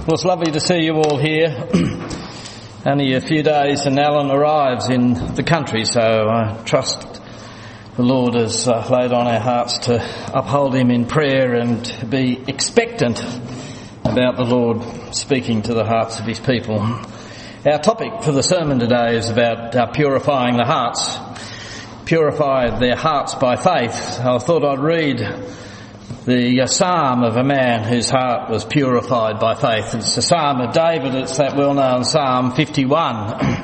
Well, it's lovely to see you all here. Only a few days and Alan arrives in the country, so I trust the Lord has laid on our hearts to uphold him in prayer and be expectant about the Lord speaking to the hearts of his people. Our topic for the sermon today is about purifying the hearts. Purify their hearts by faith. I thought I'd read the psalm of a man whose heart was purified by faith. It's the psalm of David. It's that well-known Psalm 51.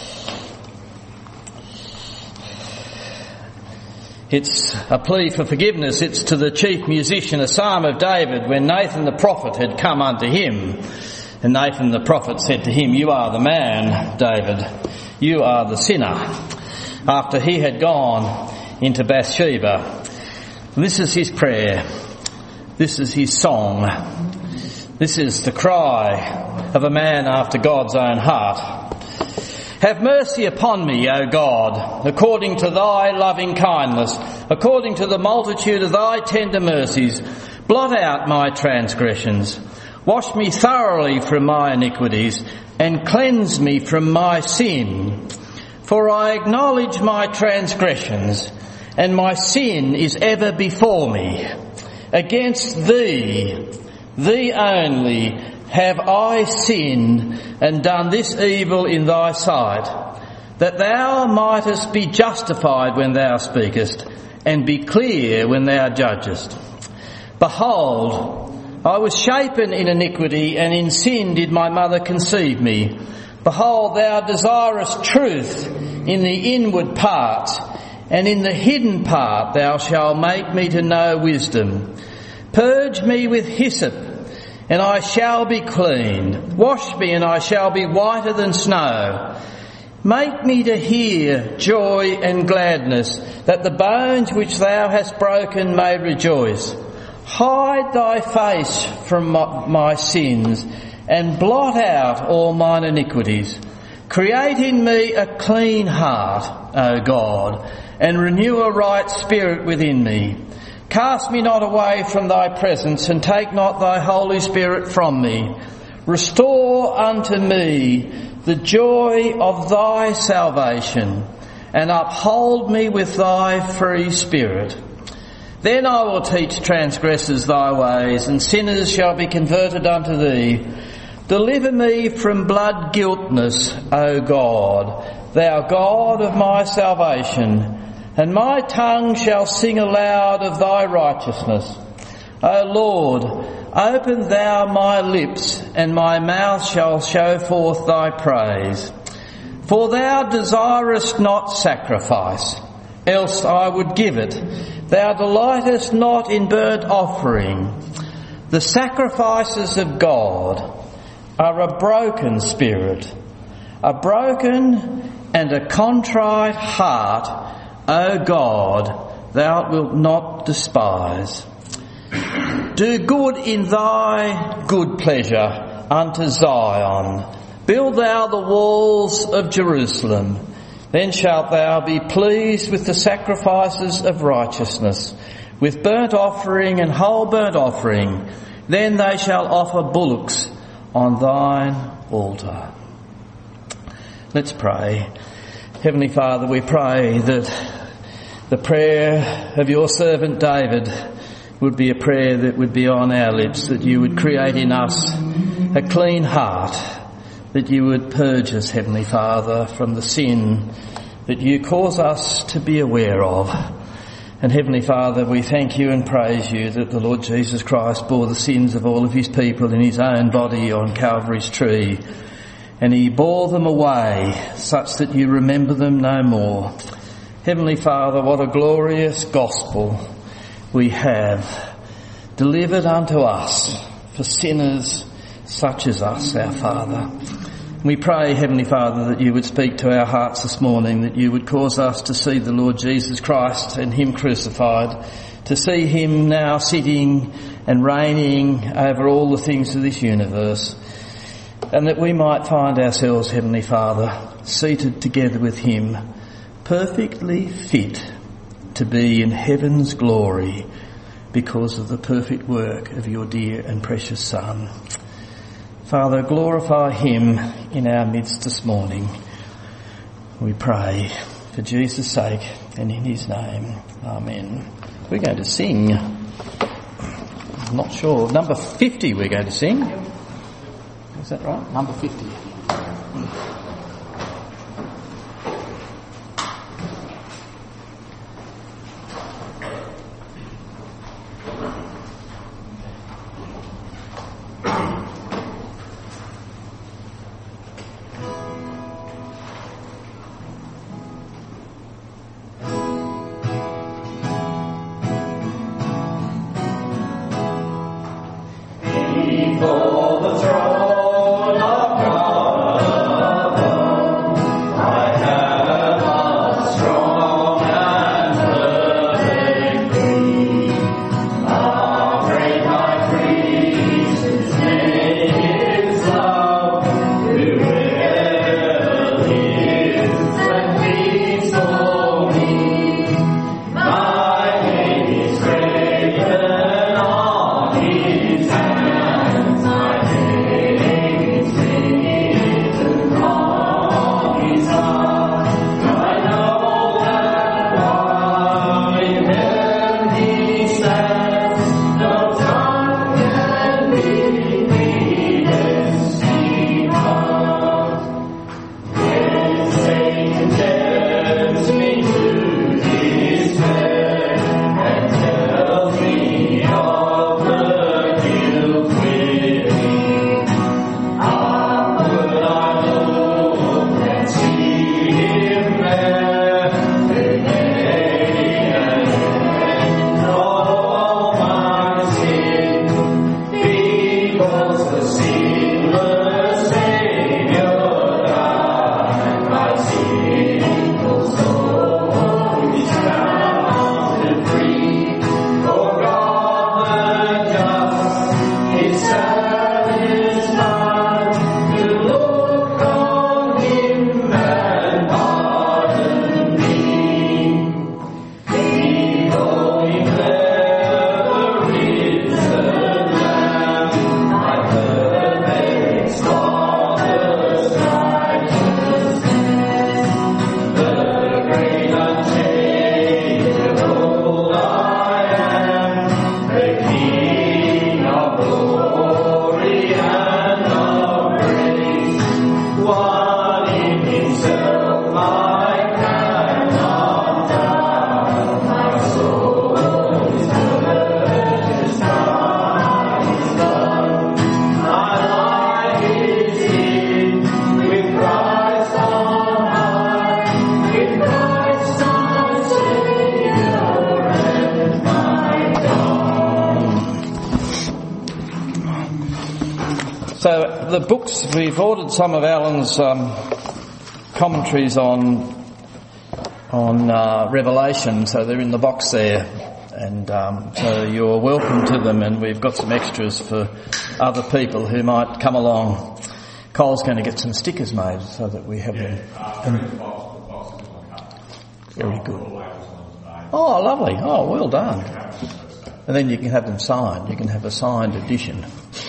It's a plea for forgiveness. It's to the chief musician, a psalm of David, when Nathan the prophet had come unto him. And Nathan the prophet said to him, "You are the man, David. You are the sinner," after he had gone into Bathsheba. This is his prayer. This is his song. This is the cry of a man after God's own heart. "Have mercy upon me, O God, according to thy loving kindness, according to the multitude of thy tender mercies. Blot out my transgressions. Wash me thoroughly from my iniquities, and cleanse me from my sin. For I acknowledge my transgressions, and my sin is ever before me. Against thee, thee only, have I sinned and done this evil in thy sight, that thou mightest be justified when thou speakest, and be clear when thou judgest. Behold, I was shapen in iniquity, and in sin did my mother conceive me. Behold, thou desirest truth in the inward parts, and in the hidden part thou shalt make me to know wisdom. Purge me with hyssop, and I shall be clean. Wash me, and I shall be whiter than snow. Make me to hear joy and gladness, that the bones which thou hast broken may rejoice. Hide thy face from my sins, and blot out all mine iniquities. Create in me a clean heart, O God, and renew a right spirit within me. Cast me not away from thy presence, and take not thy Holy Spirit from me. Restore unto me the joy of thy salvation, and uphold me with thy free spirit. Then I will teach transgressors thy ways, and sinners shall be converted unto thee. Deliver me from blood guiltness, O God, thou God of my salvation, and my tongue shall sing aloud of thy righteousness. O Lord, open thou my lips, and my mouth shall show forth thy praise. For thou desirest not sacrifice, else I would give it. Thou delightest not in burnt offering. The sacrifices of God are a broken spirit, a broken and a contrite heart, O God, thou wilt not despise. Do good in thy good pleasure unto Zion. Build thou the walls of Jerusalem. Then shalt thou be pleased with the sacrifices of righteousness, with burnt offering and whole burnt offering. Then they shall offer bullocks on thine altar." Let's pray. Heavenly Father, we pray that the prayer of your servant David would be a prayer that would be on our lips, that you would create in us a clean heart, that you would purge us, Heavenly Father, from the sin that you cause us to be aware of. And Heavenly Father, we thank you and praise you that the Lord Jesus Christ bore the sins of all of his people in his own body on Calvary's tree, and he bore them away such that you remember them no more. Heavenly Father, what a glorious gospel we have delivered unto us for sinners such as us, our Father. We pray, Heavenly Father, that you would speak to our hearts this morning, that you would cause us to see the Lord Jesus Christ and him crucified, to see him now sitting and reigning over all the things of this universe, and that we might find ourselves, Heavenly Father, seated together with him, perfectly fit to be in heaven's glory because of the perfect work of your dear and precious Son. Father, glorify him in our midst this morning. We pray for Jesus' sake and in his name. Amen. We're going to sing, I'm not sure, number 50 we're going to sing. Is that right? Number 50. Before the throne of God, I have a strong and perfect plea. I'll break my priest, his name is love, whoever lives and pleads for me. My name is graven on his hand. So the books, we've ordered some of Alan's commentaries on Revelation, so they're in the box there, and so you're welcome to them, and we've got some extras for other people who might come along. Cole's going to get some stickers made so that we have them. Very good. Oh, lovely. Oh, well done. And then you can have them signed. You can have a signed edition.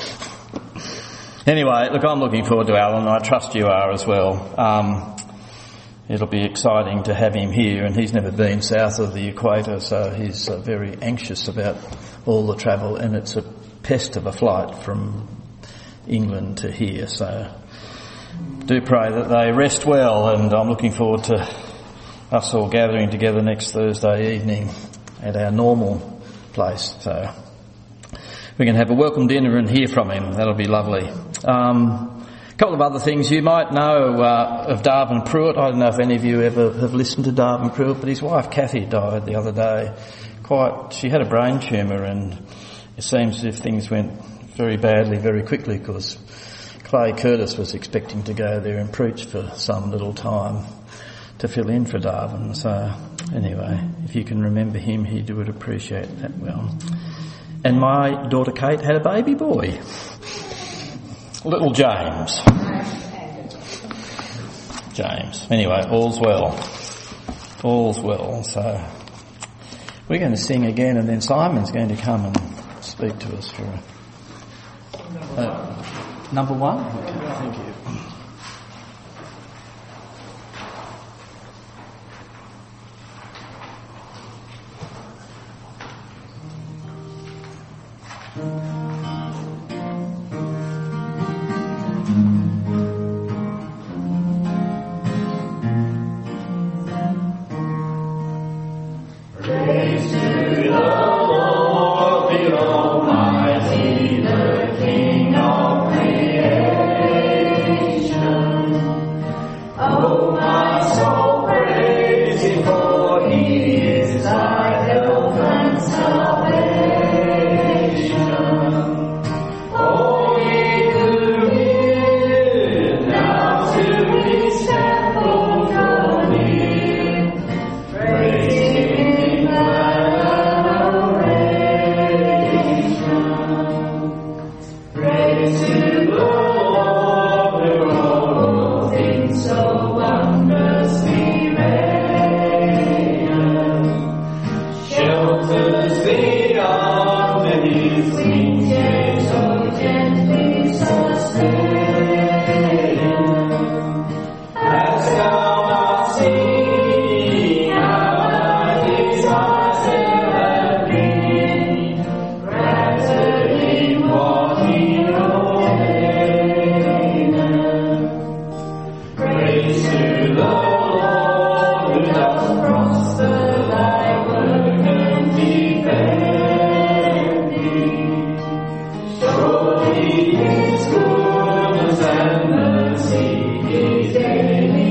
Anyway, look, I'm looking forward to Alan. I trust you are as well. It'll be exciting to have him here, and he's never been south of the equator, so he's very anxious about all the travel, and it's a pest of a flight from England to here, so do pray that they rest well, and I'm looking forward to us all gathering together next Thursday evening at our normal place, so we can have a welcome dinner and hear from him. That'll be lovely. A couple of other things. You might know of Darvin Pruitt. I don't know if any of you ever have listened to Darvin Pruitt, but his wife Kathy died the other day. She had a brain tumour, and it seems as if things went very badly very quickly, because Clay Curtis was expecting to go there and preach for some little time to fill in for Darvin. So anyway, if you can remember him, he would appreciate that well. And my daughter Kate had a baby boy, little James. Anyway, all's well. All's well. So we're going to sing again, and then Simon's going to come and speak to us for Number 1? Okay, thank you. Praise to the Lord, the Almighty, the King of creation. Oh, my soul, praise Him, for He is thy health and salvation. Oh, ye who hear, now to His temple draw near. Praise Him in adoration. Praise to the Lord, who all things so wondrously made. Shelters thee under His wings, yea, so gently sustained. Hast thou not seen how wide His eyes have been, granted in what He ordained? Praise to the Lord, who doth prosper thy work and defend thee. Surely His goodness and mercy is daily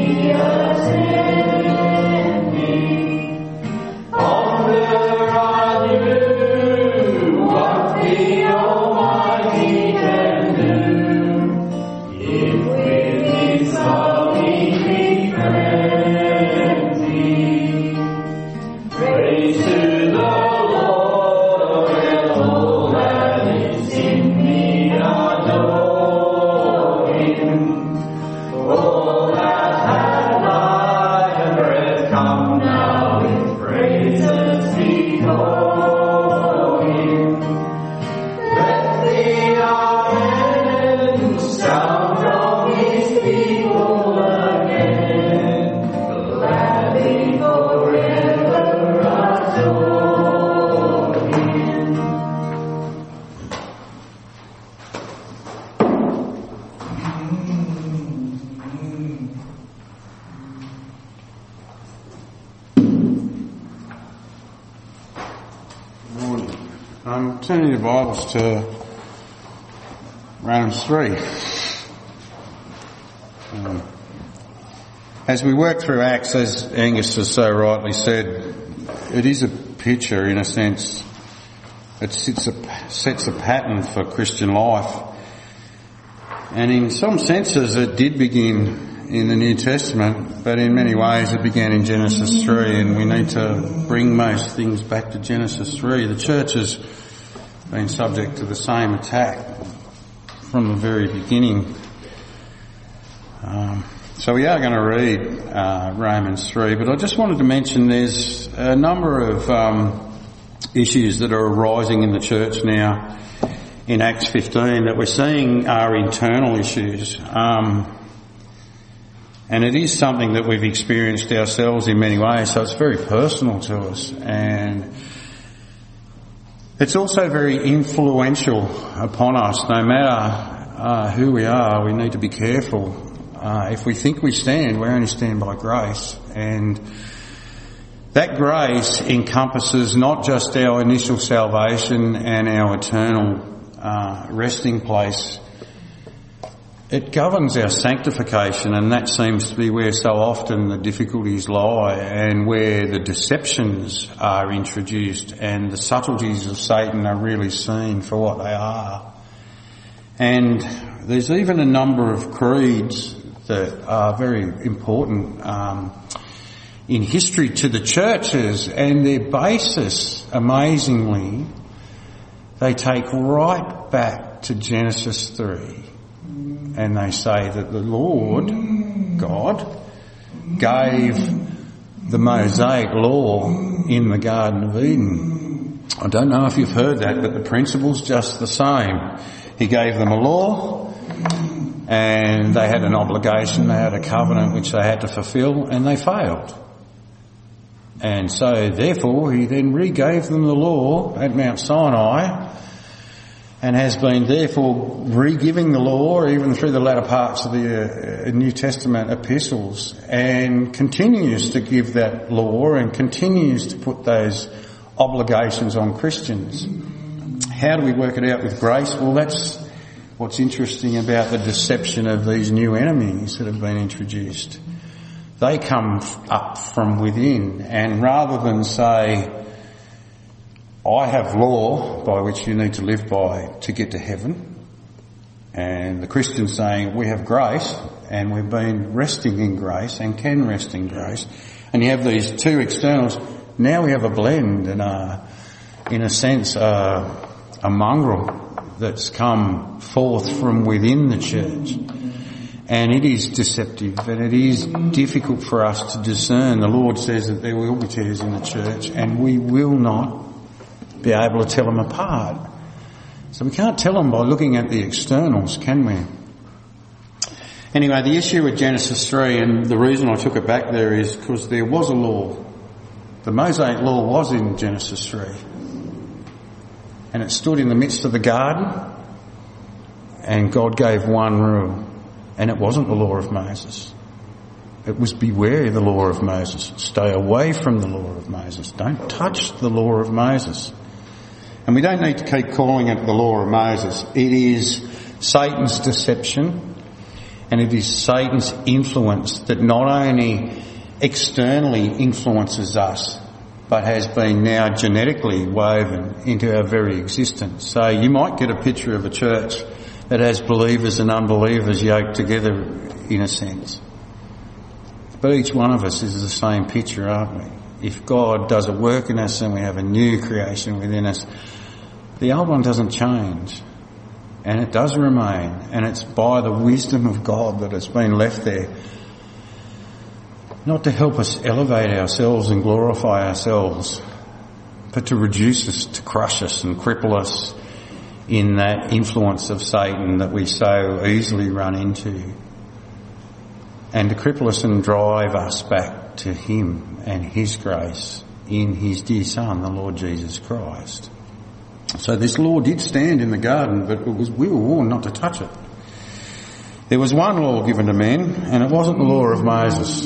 attending. Ponder anew what the Almighty can do, if with His love He befriend thee. Praise to the Lord, let all that is in me adore Him. All that have life and breath, come now with praises before Him. Let the amen sound from His people again, gladly forever adore Him. Morning. Turning your Bibles to Romans 3. As we work through Acts, as Angus has so rightly said, it is a picture, in a sense. It sets a pattern for Christian life. And in some senses it did begin in the New Testament, but in many ways it began in Genesis 3, and we need to bring most things back to Genesis 3. The church has been subject to the same attack from the very beginning. So we are going to read Romans 3, but I just wanted to mention there's a number of issues that are arising in the church now in Acts 15 that we're seeing are internal issues. And it is something that we've experienced ourselves in many ways, so it's very personal to us. And it's also very influential upon us. No matter who we are, we need to be careful. If we think we stand, we only stand by grace. And that grace encompasses not just our initial salvation and our eternal resting place. It governs our sanctification, and that seems to be where so often the difficulties lie, and where the deceptions are introduced and the subtleties of Satan are really seen for what they are. And there's even a number of creeds that are very important in history to the churches, and their basis, amazingly, they take right back to Genesis 3. And they say that the Lord, God, gave the Mosaic law in the Garden of Eden. I don't know if you've heard that, but the principle's just the same. He gave them a law, and they had an obligation, they had a covenant which they had to fulfill, and they failed. And so therefore he then re-gave them the law at Mount Sinai, and has been therefore re-giving the law even through the latter parts of the New Testament epistles, and continues to give that law and continues to put those obligations on Christians. How do we work it out with grace? Well, that's what's interesting about the deception of these new enemies that have been introduced. They come up from within, and rather than say, I have law by which you need to live by to get to heaven, and the Christians saying we have grace and we've been resting in grace and can rest in grace, and you have these two externals, now we have a blend and in a sense a mongrel that's come forth from within the church. And it is deceptive and it is difficult for us to discern. The Lord says that there will be tares in the church and we will not be able to tell them apart. So we can't tell them by looking at the externals, can we? Anyway, the issue with Genesis 3, and the reason I took it back there is because there was a law. The Mosaic law was in Genesis 3. And it stood in the midst of the garden, and God gave one rule. And it wasn't the law of Moses. It was beware of the law of Moses. Stay away from the law of Moses. Don't touch the law of Moses. And we don't need to keep calling it the law of Moses. It is Satan's deception, and it is Satan's influence that not only externally influences us, but has been now genetically woven into our very existence. So you might get a picture of a church that has believers and unbelievers yoked together in a sense. But each one of us is the same picture, aren't we? If God does a work in us and we have a new creation within us, the old one doesn't change. And it does remain. And it's by the wisdom of God that it's been left there. Not to help us elevate ourselves and glorify ourselves, but to reduce us, to crush us and cripple us in that influence of Satan that we so easily run into, and to cripple us and drive us back to him and his grace in his dear Son, the Lord Jesus Christ. So this law did stand in the garden, but we were warned not to touch it. There was one law given to men, and it wasn't the law of Moses.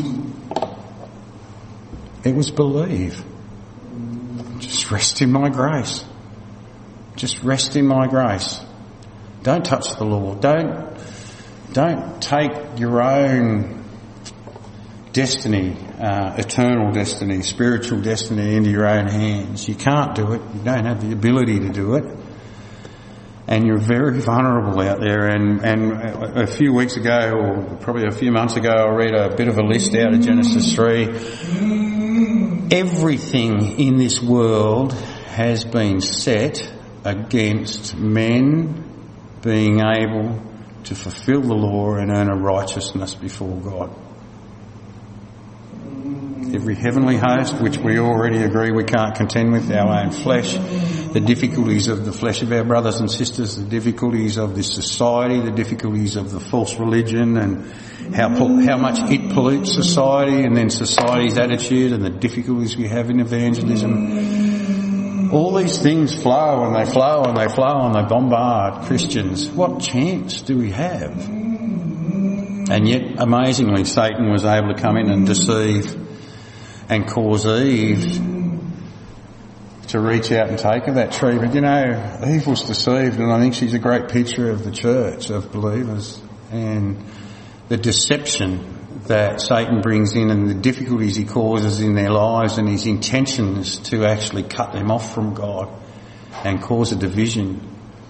It was believe. Just rest in my grace. Just rest in my grace. Don't touch the law. Don't take your own destiny, eternal destiny, spiritual destiny into your own hands. You can't do it. You don't have the ability to do it. And you're very vulnerable out there. And a few weeks ago, or probably a few months ago, I read a bit of a list out of Genesis 3. Everything in this world has been set against men being able to fulfill the law and earn a righteousness before God. Every heavenly host, which we already agree we can't contend with, our own flesh, the difficulties of the flesh of our brothers and sisters, the difficulties of this society, the difficulties of the false religion and how much it pollutes society, and then society's attitude and the difficulties we have in evangelism. All these things flow and they flow and they flow and they bombard Christians. What chance do we have? And yet, amazingly, Satan was able to come in and deceive and cause Eve to reach out and take of that tree. But you know, Eve was deceived, and I think she's a great picture of the church, of believers, and the deception that Satan brings in and the difficulties he causes in their lives, and his intention is to actually cut them off from God and cause a division.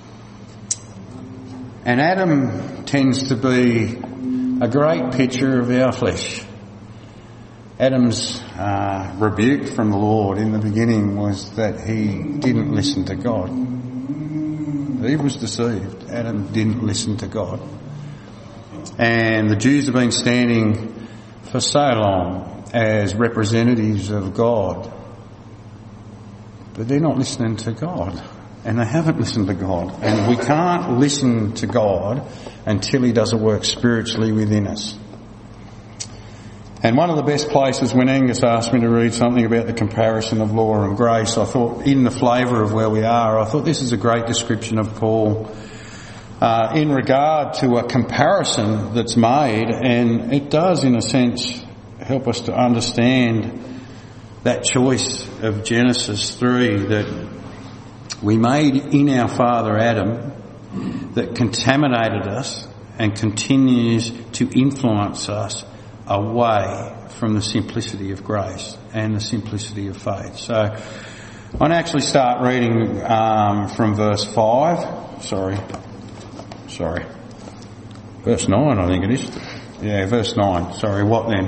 And Adam tends to be a great picture of our flesh. Adam's rebuke from the Lord in the beginning was that he didn't listen to God. Eve was deceived. Adam didn't listen to God. And the Jews have been standing for so long as representatives of God, but they're not listening to God. and they haven't listened to God. And we can't listen to God until he does a work spiritually within us. And one of the best places, when Angus asked me to read something about the comparison of law and grace, I thought, in the flavour of where we are, I thought this is a great description of Paul in regard to a comparison that's made, and it does, in a sense, help us to understand that choice of Genesis 3 that we made in our father Adam, that contaminated us and continues to influence us away from the simplicity of grace and the simplicity of faith. So I'll actually start reading from verse 5. Sorry. Verse 9, I think it is. Yeah, verse 9. Sorry, what then?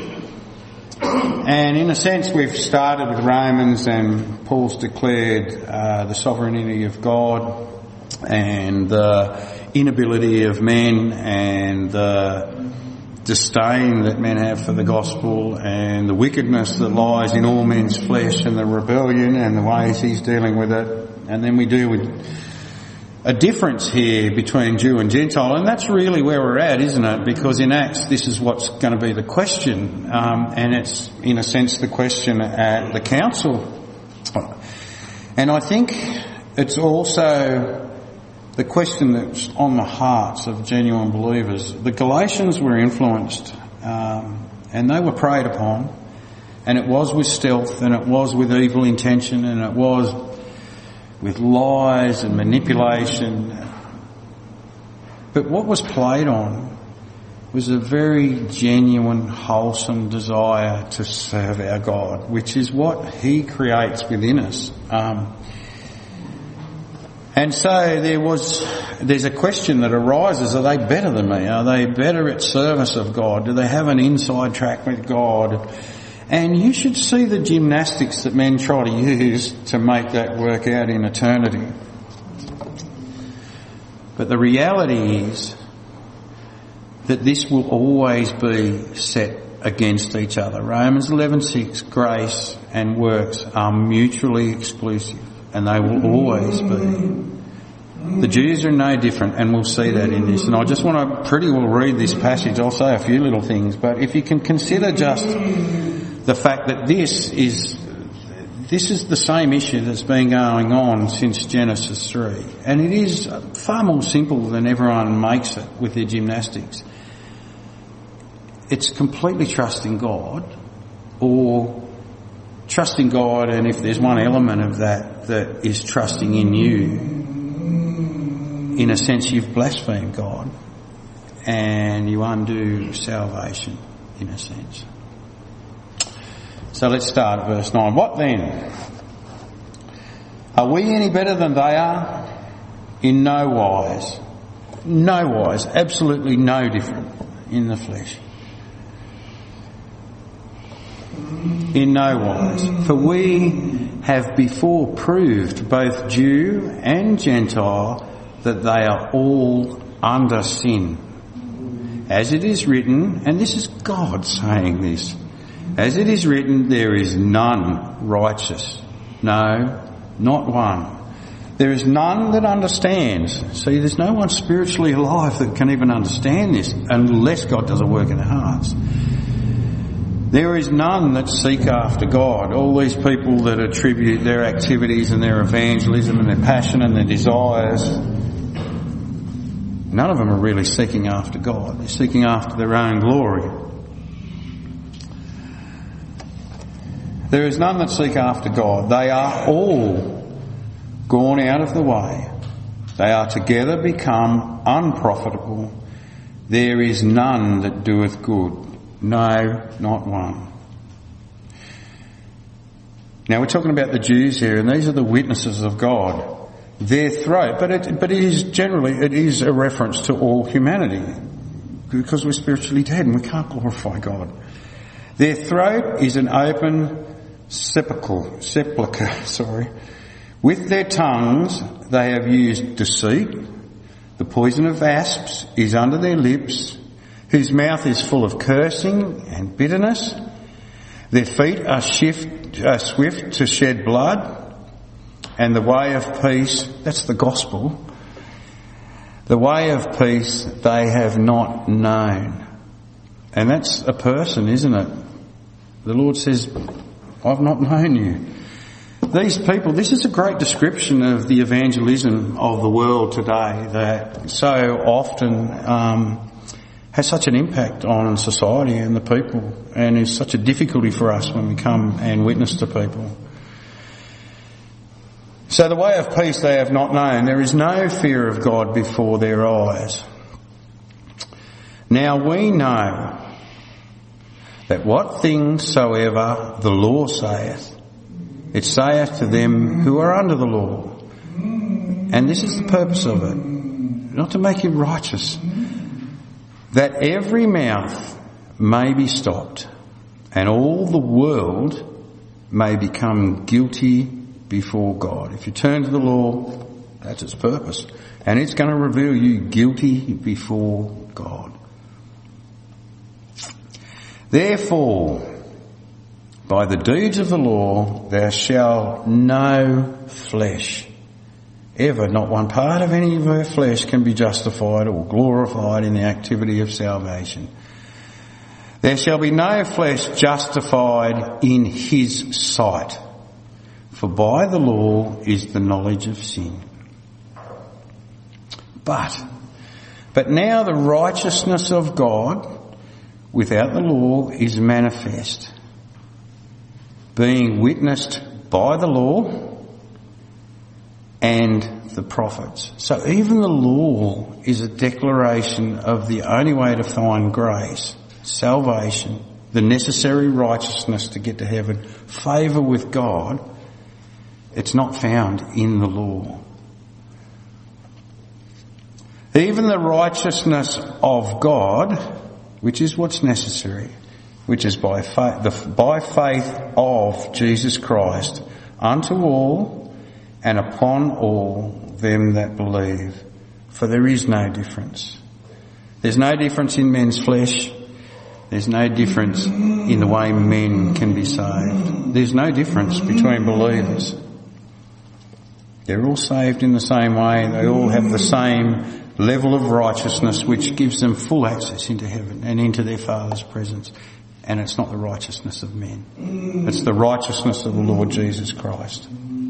And in a sense, we've started with Romans, and Paul's declared the sovereignty of God and the inability of men and the disdain that men have for the gospel and the wickedness that lies in all men's flesh and the rebellion and the ways he's dealing with it. And then we deal with a difference here between Jew and Gentile, and that's really where we're at, isn't it? Because in Acts, this is what's going to be the question, and it's, in a sense, the question at the council. And I think it's also the question that's on the hearts of genuine believers. The Galatians were influenced, and they were preyed upon, and it was with stealth, and it was with evil intention, and it was with lies and manipulation. But what was played on was a very genuine, wholesome desire to serve our God, which is what he creates within us. And so there's a question that arises: are they better than me? Are they better at service of God? Do they have an inside track with God? And you should see the gymnastics that men try to use to make that work out in eternity. But the reality is that this will always be set against each other. Romans 11:6, grace and works are mutually exclusive, and they will always be. The Jews are no different, and we'll see that in this. And I just want to pretty well read this passage. I'll say a few little things, but if you can consider just the fact that this is the same issue that's been going on since Genesis 3. And it is far more simple than everyone makes it with their gymnastics. It's completely trusting God, or trusting God, and if there's one element of that is trusting in you, in a sense you've blasphemed God and you undo salvation, in a sense. So let's start at verse 9. What then? Are we any better than they are? In no wise. No wise. Absolutely no different in the flesh. In no wise. For we have before proved, both Jew and Gentile, that they are all under sin. As it is written, and this is God saying this, as it is written, there is none righteous. No, not one. There is none that understands. See, there's no one spiritually alive that can even understand this unless God does a work in their hearts. There is none that seek after God. All these people that attribute their activities and their evangelism and their passion and their desires, none of them are really seeking after God. They're seeking after their own glory. There is none that seek after God. They are all gone out of the way. They are together become unprofitable. There is none that doeth good. No, not one. Now we're talking about the Jews here, and these are the witnesses of God. Their throat, but it is a reference to all humanity, because we're spiritually dead and we can't glorify God. Their throat is an open sepulchre. With their tongues they have used deceit. The poison of asps is under their lips, whose mouth is full of cursing and bitterness. Their feet are swift to shed blood, and the way of peace, that's the gospel, the way of peace they have not known. And that's a person, isn't it? The Lord says, I've not known you. These people, this is a great description of the evangelism of the world today that so often has such an impact on society and the people, and is such a difficulty for us when we come and witness to people. So the way of peace they have not known. There is no fear of God before their eyes. Now we know that what things soever the law saith, it saith to them who are under the law. And this is the purpose of it, not to make you righteous, that every mouth may be stopped, and all the world may become guilty before God. If you turn to the law, that's its purpose. And it's going to reveal you guilty before God. Therefore, by the deeds of the law, there shall no flesh ever, not one part of any of her flesh can be justified or glorified in the activity of salvation. There shall be no flesh justified in his sight, for by the law is the knowledge of sin. But now the righteousness of God without the law is manifest, being witnessed by the law and the prophets. So even the law is a declaration of the only way to find grace, salvation, the necessary righteousness to get to heaven, favour with God. It's not found in the law. Even the righteousness of God, which is what's necessary, which is by faith of Jesus Christ, unto all and upon all them that believe. For there is no difference. There's no difference in men's flesh. There's no difference in the way men can be saved. There's no difference between believers. They're all saved in the same way. They all have the same level of righteousness which gives them full access into heaven and into their Father's presence. And it's not the righteousness of men. It's the righteousness of the Lord Jesus Christ.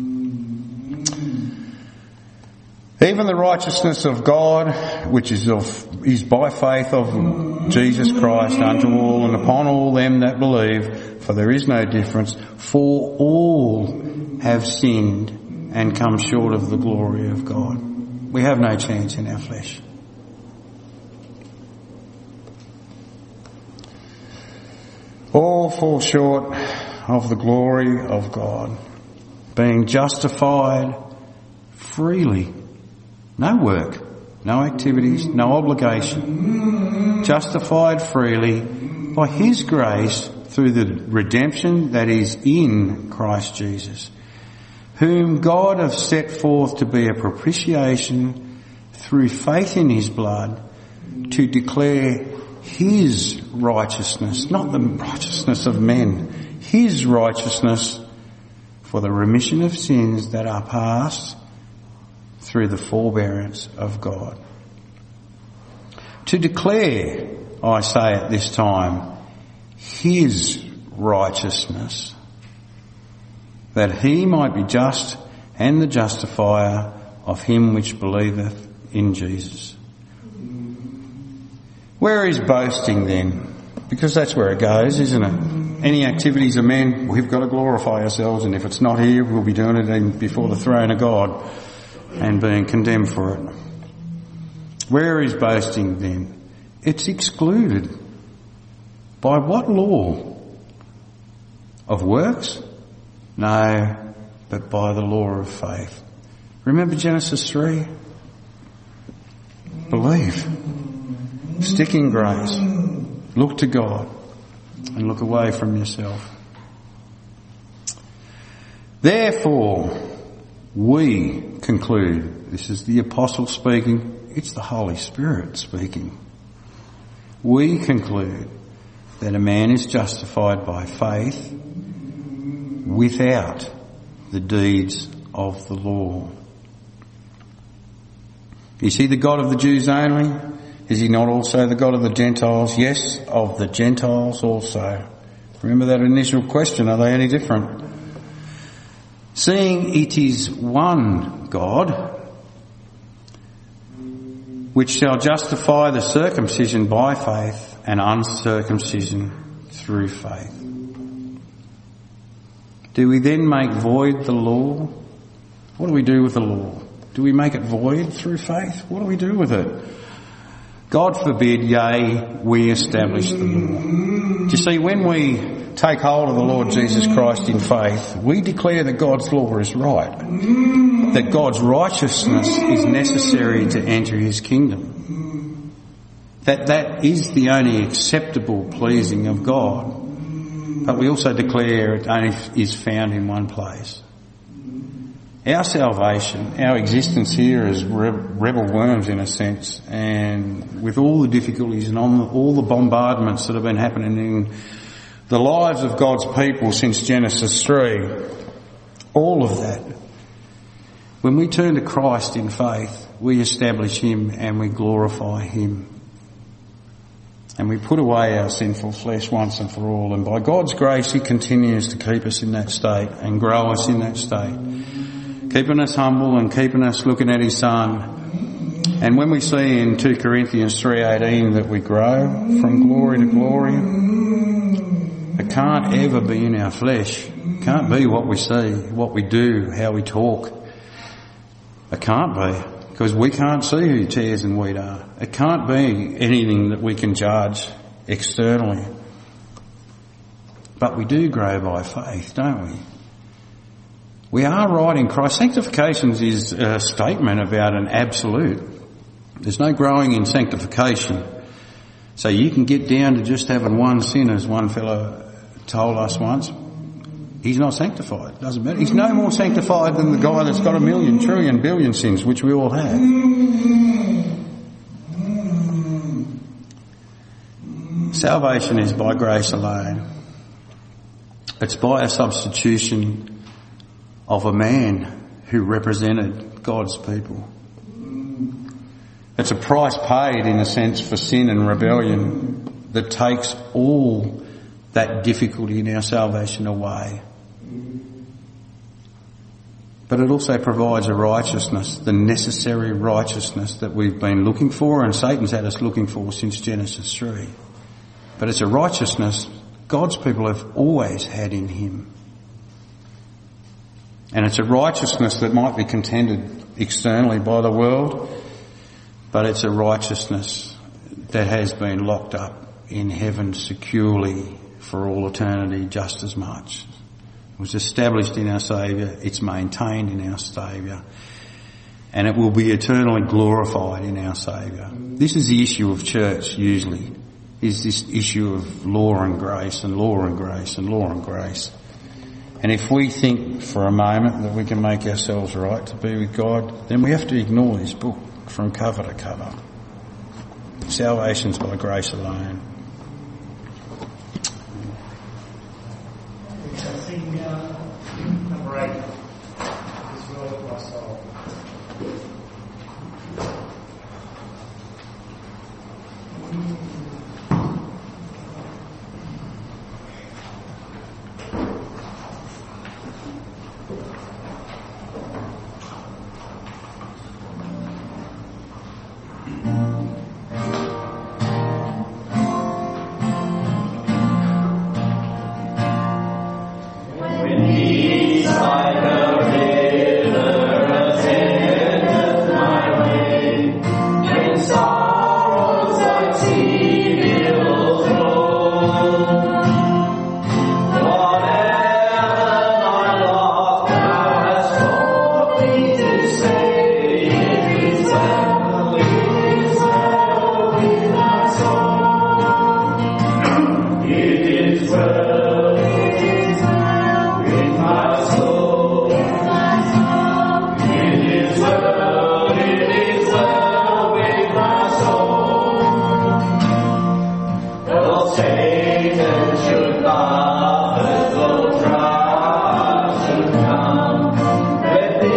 Even the righteousness of God, which is by faith of Jesus Christ unto all and upon all them that believe, for there is no difference, for all have sinned and come short of the glory of God. We have no chance in our flesh. All fall short of the glory of God, being justified freely. No work, no activities, no obligation. Justified freely by His grace through the redemption that is in Christ Jesus, whom God hath set forth to be a propitiation through faith in His blood, to declare His righteousness, not the righteousness of men, His righteousness for the remission of sins that are past through the forbearance of God. To declare, I say at this time, His righteousness, that He might be just and the justifier of him which believeth in Jesus. Where is boasting then? Because that's where it goes, isn't it? Any activities of men, we've got to glorify ourselves, and if it's not here, we'll be doing it before the throne of God and being condemned for it. Where is boasting then? It's excluded. By what law? Of works? No, but by the law of faith. Remember Genesis 3? Believe. Stick in grace. Look to God and look away from yourself. Therefore, we conclude, this is the apostle speaking, it's the Holy Spirit speaking. We conclude that a man is justified by faith without the deeds of the law. Is he the God of the Jews only? Is he not also the God of the Gentiles? Yes, of the Gentiles also. Remember that initial question, are they any different? Seeing it is one God, which shall justify the circumcision by faith and uncircumcision through faith. Do we then make void the law? What do we do with the law? Do we make it void through faith? What do we do with it? God forbid, yea, we establish the law. Do you see, when we take hold of the Lord Jesus Christ in faith, we declare that God's law is right, that God's righteousness is necessary to enter his kingdom, that is the only acceptable pleasing of God. But we also declare it only is found in one place. Our salvation, our existence here as rebel worms in a sense, and with all the difficulties and all the bombardments that have been happening in the lives of God's people since Genesis 3, all of that, when we turn to Christ in faith, we establish him and we glorify him. And we put away our sinful flesh once and for all. And by God's grace, he continues to keep us in that state and grow us in that state, keeping us humble and keeping us looking at his Son. And when we see in 2 Corinthians 3:18 that we grow from glory to glory, it can't ever be in our flesh. It can't be what we see, what we do, how we talk. It can't be, because we can't see who tares and wheat are. It can't be anything that we can judge externally. But we do grow by faith, don't we? We are right in Christ. Sanctification is a statement about an absolute. There's no growing in sanctification. So you can get down to just having one sin, as one fellow told us once. He's not sanctified. Doesn't matter. He's no more sanctified than the guy that's got 1,000,000, trillion, billion sins, which we all have. Salvation is by grace alone. It's by a substitution of a man who represented God's people. It's a price paid, in a sense, for sin and rebellion that takes all that difficulty in our salvation away. But it also provides a righteousness, the necessary righteousness that we've been looking for, and Satan's had us looking for since Genesis 3. But it's a righteousness God's people have always had in him. And it's a righteousness that might be contended externally by the world, but it's a righteousness that has been locked up in heaven securely for all eternity just as much. It was established in our Saviour, it's maintained in our Saviour, and it will be eternally glorified in our Saviour. This is the issue of church usually, is this issue of law and grace and law and grace and law and grace. And if we think for a moment that we can make ourselves right to be with God, then we have to ignore this book from cover to cover. Salvation's by grace alone. Number 8 is well with my soul. Let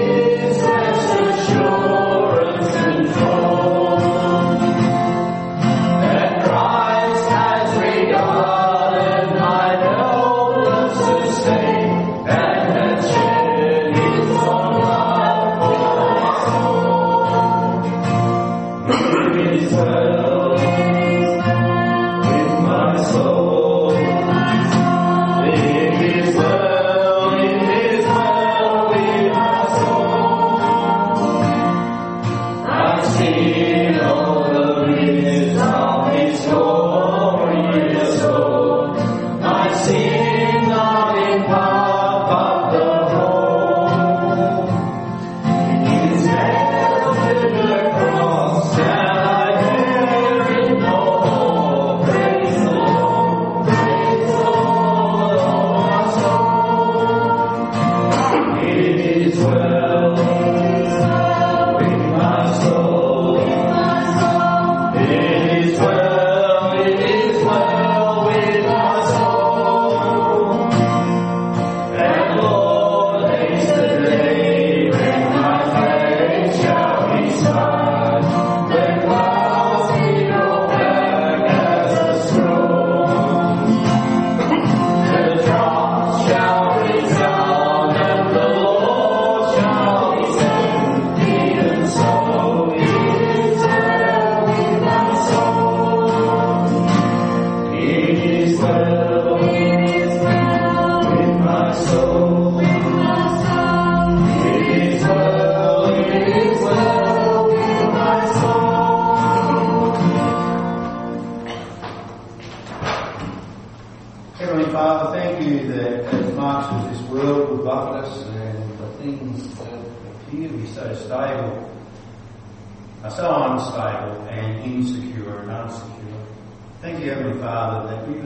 Father, thank you that as much as this world will buffet us and the things that appear to be so stable are so unstable and insecure and unsecure. Thank you, Heavenly Father, that you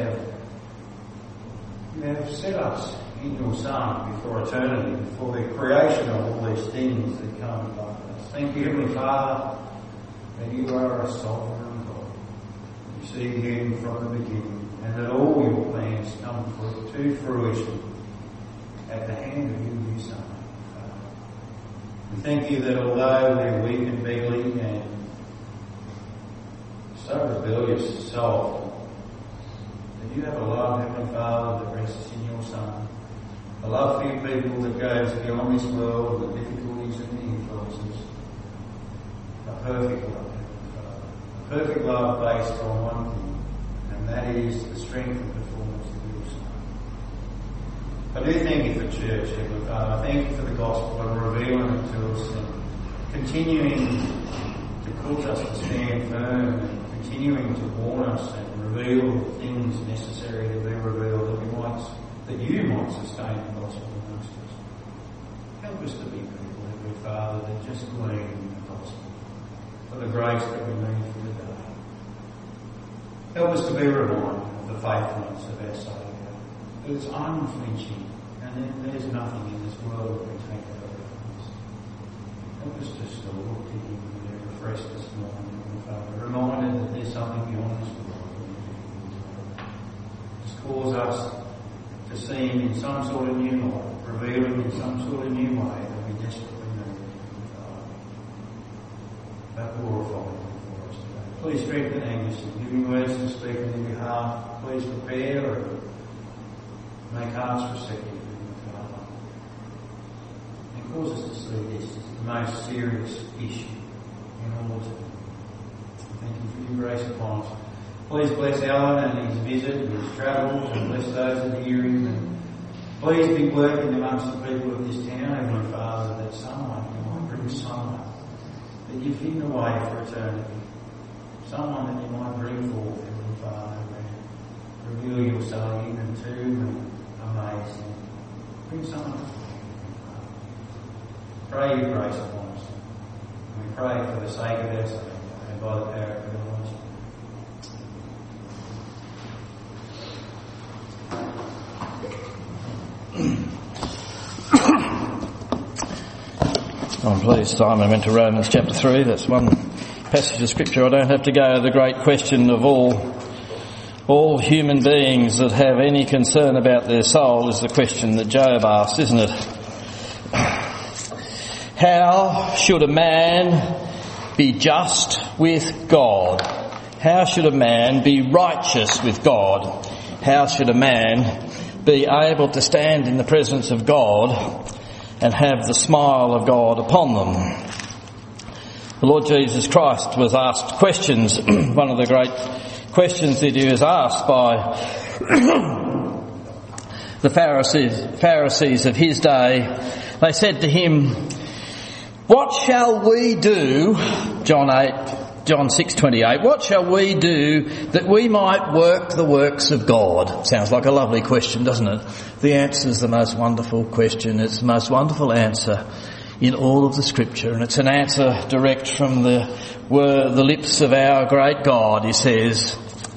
have set us in your Son before eternity, before the creation of all these things that come and buffet us. Thank you, Heavenly Father, that you are a sovereign God. You see the end from the beginning, and that all your plans come to fruition at the hand of you, your Son. We thank you that although we're weak and beggarly and so rebellious, so often, that you have a love, Heavenly Father, that rests in your Son. A love for your people that goes beyond this world, the difficulties and the influences. A perfect love, Heavenly Father. A perfect love based on one thing, and that is the strength and performance of your Son. I do thank you for church, Heavenly Father. I thank you for the gospel and revealing it to us and continuing to cause us to stand firm and continuing to warn us and reveal the things necessary to be revealed that you might sustain the gospel amongst us. Help us to be people, Heavenly Father, that just glean the gospel for the grace that we need for the day. Help us to be reminded of the faithfulness of our Saviour. That it's unflinching, and there's nothing in this world that can take that away from us. Help us to still look to Him and be refreshed this morning, Father. Reminded that there's something beyond this world that we can do. Just cause us to see Him in some sort of new light, reveal Him in some sort of new way that we desperately need, Father. That glorify Him for us today. Please strengthen Angus and give me words to speak on His behalf. Please prepare and make hearts receptive, Father. And cause us to see this as the most serious issue in all of it. Thank you for your grace upon us. Please bless Alan and his visit and his travels, and bless those that hear him. And please be working amongst the people of this town, Heavenly Father, that someone, you might bring someone that you've hidden away for eternity. Someone that you might bring forth, Heavenly Father, and reveal your Son even to and amaze them. Bring someone to pray your grace upon us. And we pray for the sake of our Saviour and by the power of your Holy Spirit. I'm pleased Simon went to Romans chapter 3. That's one passage of scripture I don't have to go. The great question of all human beings that have any concern about their soul is the question that Job asked, isn't it? How should a man be just with God? How should a man be righteous with God? How should a man be able to stand in the presence of God and have the smile of God upon them? The Lord Jesus Christ was asked questions. One of the great questions that he was asked by the Pharisees of his day. They said to him, "What shall we do?" John 6:28. "What shall we do that we might work the works of God?" Sounds like a lovely question, doesn't it? The answer is the most wonderful question. It's the most wonderful answer in all of the scripture, and it's an answer direct from the lips of our great God. He says,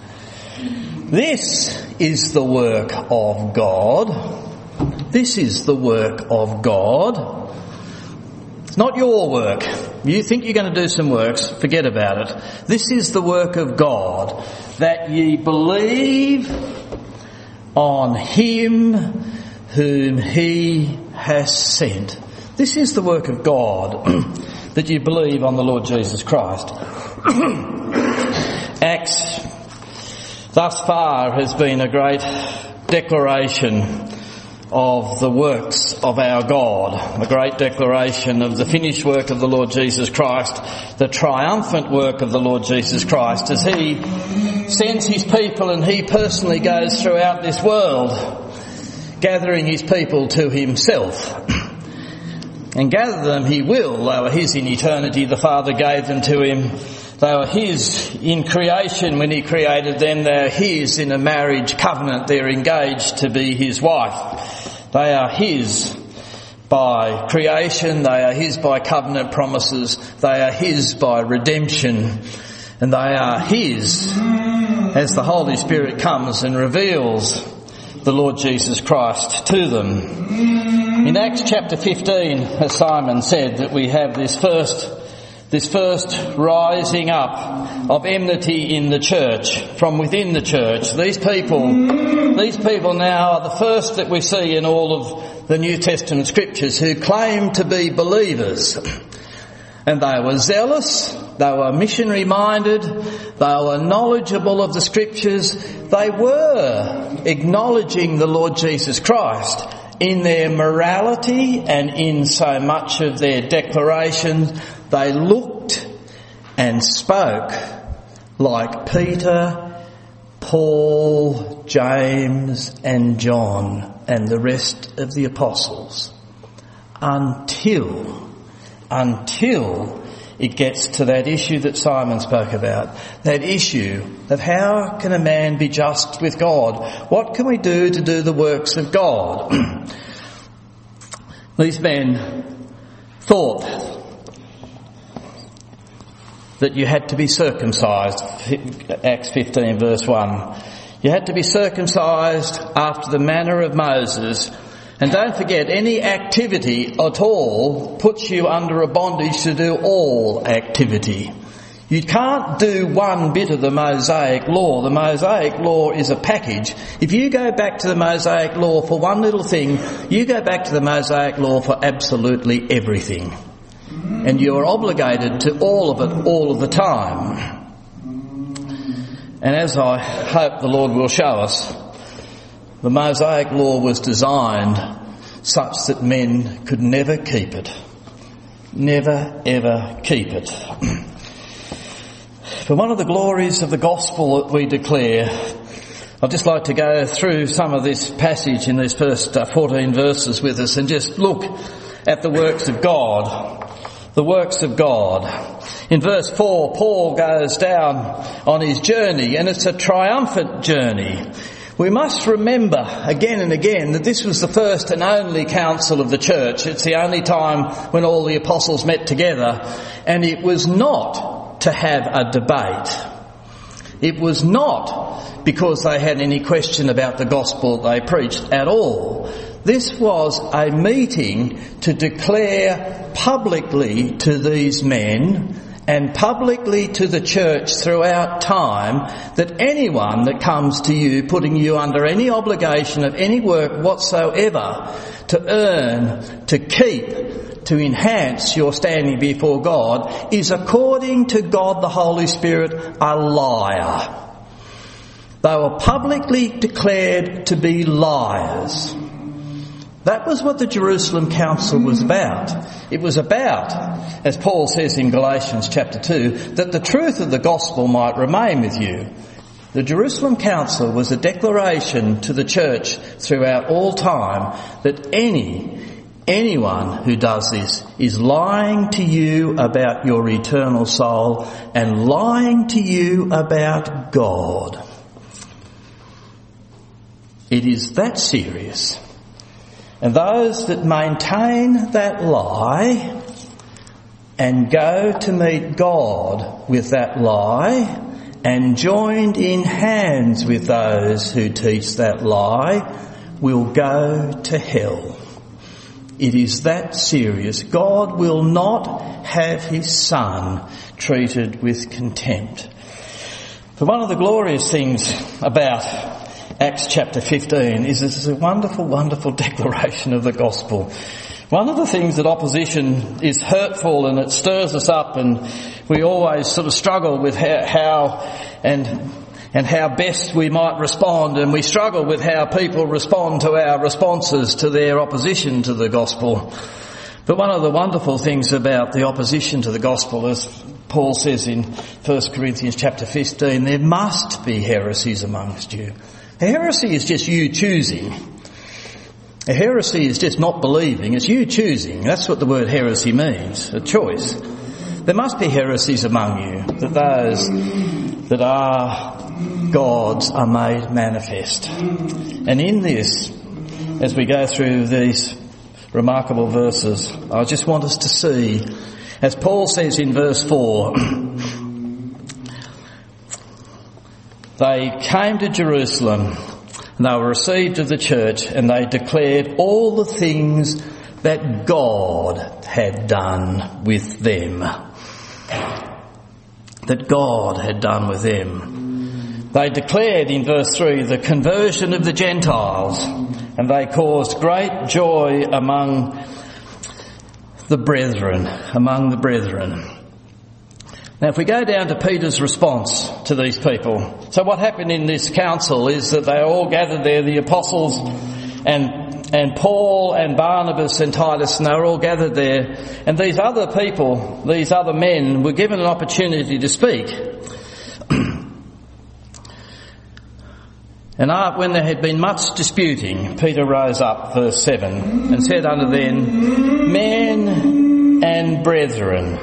"This is the work of God." This is the work of God. It's not your work. You think you're going to do some works, forget about it. This is the work of God, that ye believe on Him whom He has sent. This is the work of God, that you believe on the Lord Jesus Christ. Acts thus far has been a great declaration of the works of our God, a great declaration of the finished work of the Lord Jesus Christ, the triumphant work of the Lord Jesus Christ as He sends His people and He personally goes throughout this world, gathering His people to Himself. And gather them He will, though His in eternity the Father gave them to Him, They were his in creation when he created them. They're his in a marriage covenant. They're engaged to be his wife. They are his by creation. They are his by covenant promises. They are his by redemption. And they are his as the Holy Spirit comes and reveals the Lord Jesus Christ to them. In Acts chapter 15, as Simon said, that we have this first rising up of enmity in the church, from within the church. These people now are the first that we see in all of the New Testament scriptures who claim to be believers. And they were zealous, they were missionary minded, they were knowledgeable of the scriptures, they were acknowledging the Lord Jesus Christ in their morality and in so much of their declarations. They looked and spoke like Peter, Paul, James and John and the rest of the apostles until it gets to that issue that Simon spoke about, that issue of how can a man be just with God? What can we do to do the works of God? These men thought that you had to be circumcised. Acts 15 verse 1. You had to be circumcised after the manner of Moses. And don't forget, any activity at all puts you under a bondage to do all activity. You can't do one bit of the Mosaic law. The Mosaic law is a package. If you go back to the Mosaic law for one little thing, you go back to the Mosaic law for absolutely everything. And you are obligated to all of it all of the time. And as I hope the Lord will show us, the Mosaic law was designed such that men could never keep it. Never ever keep it. But one of the glories of the gospel that we declare, I'd just like to go through some of this passage in these first 14 verses with us and just look at the works of God. The works of God. In verse 4, Paul goes down on his journey, and it's a triumphant journey. We must remember again and again that this was the first and only council of the church. It's the only time when all the apostles met together, and it was not to have a debate. It was not because they had any question about the gospel they preached at all. This was a meeting to declare publicly to these men and publicly to the church throughout time that anyone that comes to you putting you under any obligation of any work whatsoever to earn, to keep, to enhance your standing before God is, according to God the Holy Spirit, a liar. They were publicly declared to be liars. That was what the Jerusalem Council was about. It was about, as Paul says in Galatians chapter 2, that the truth of the gospel might remain with you. The Jerusalem Council was a declaration to the church throughout all time that anyone who does this is lying to you about your eternal soul and lying to you about God. It is that serious. And those that maintain that lie and go to meet God with that lie and joined in hands with those who teach that lie will go to hell. It is that serious. God will not have his Son treated with contempt. But one of the glorious things about Acts chapter 15 is it's a wonderful, wonderful declaration of the gospel. One of the things that opposition is hurtful and it stirs us up, and we always sort of struggle with how best we might respond, and we struggle with how people respond to our responses to their opposition to the gospel. But one of the wonderful things about the opposition to the gospel, as Paul says in 1 Corinthians chapter 15, there must be heresies amongst you. A heresy is just you choosing. A heresy is just not believing. It's you choosing. That's what the word heresy means, a choice. There must be heresies among you, that those that are gods are made manifest. And in this, as we go through these remarkable verses, I just want us to see, as Paul says in verse 4, they came to Jerusalem and they were received of the church, and they declared all the things that God had done with them. That God had done with them. They declared in verse 3 the conversion of the Gentiles, and they caused great joy among the brethren. Now if we go down to Peter's response to these people. So what happened in this council is that they all gathered there, the apostles and Paul and Barnabas and Titus, and they were all gathered there. And these other people, these other men, were given an opportunity to speak. And when there had been much disputing, Peter rose up, verse 7, and said unto them, Men and brethren,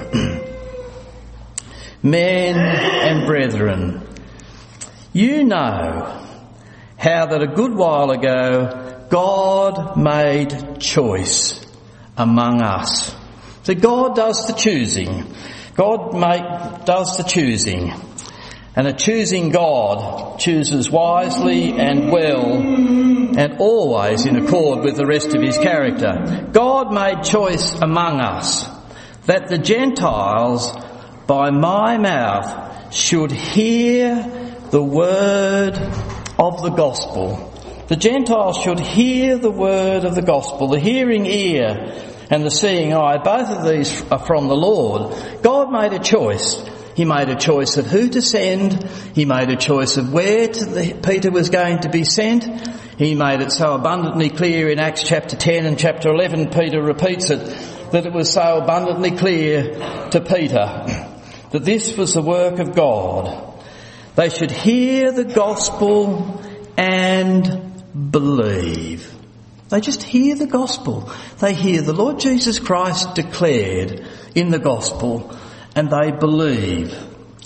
men and brethren, you know how that a good while ago God made choice among us. So God does the choosing. God does the choosing. And a choosing God chooses wisely and well and always in accord with the rest of his character. God made choice among us that the Gentiles by my mouth should hear the word of the gospel. The Gentiles should hear the word of the gospel. The hearing ear and the seeing eye, both of these are from the Lord. God made a choice. He made a choice of who to send. He made a choice of where Peter was going to be sent. He made it so abundantly clear in Acts chapter 10 and chapter 11. Peter repeats it, that it was so abundantly clear to Peter that this was the work of God. They should hear the gospel and believe. They just hear the gospel. They hear the Lord Jesus Christ declared in the gospel, and they believe.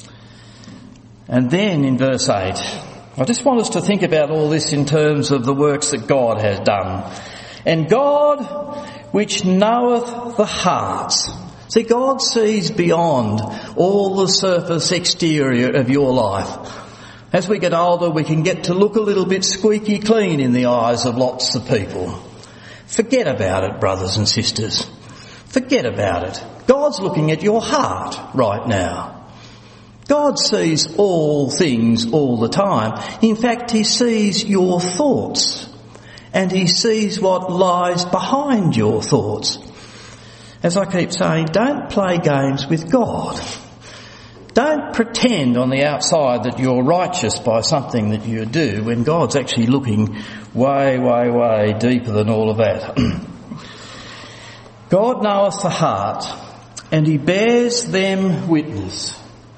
And then in verse 8, I just want us to think about all this in terms of the works that God has done. And God, which knoweth the hearts. See, God sees beyond all the surface exterior of your life. As we get older, we can get to look a little bit squeaky clean in the eyes of lots of people. Forget about it, brothers and sisters. Forget about it. God's looking at your heart right now. God sees all things all the time. In fact, he sees your thoughts, and he sees what lies behind your thoughts. As I keep saying, don't play games with God. Don't pretend on the outside that you're righteous by something that you do when God's actually looking way, way, way deeper than all of that. God knoweth the heart, and he bears them witness.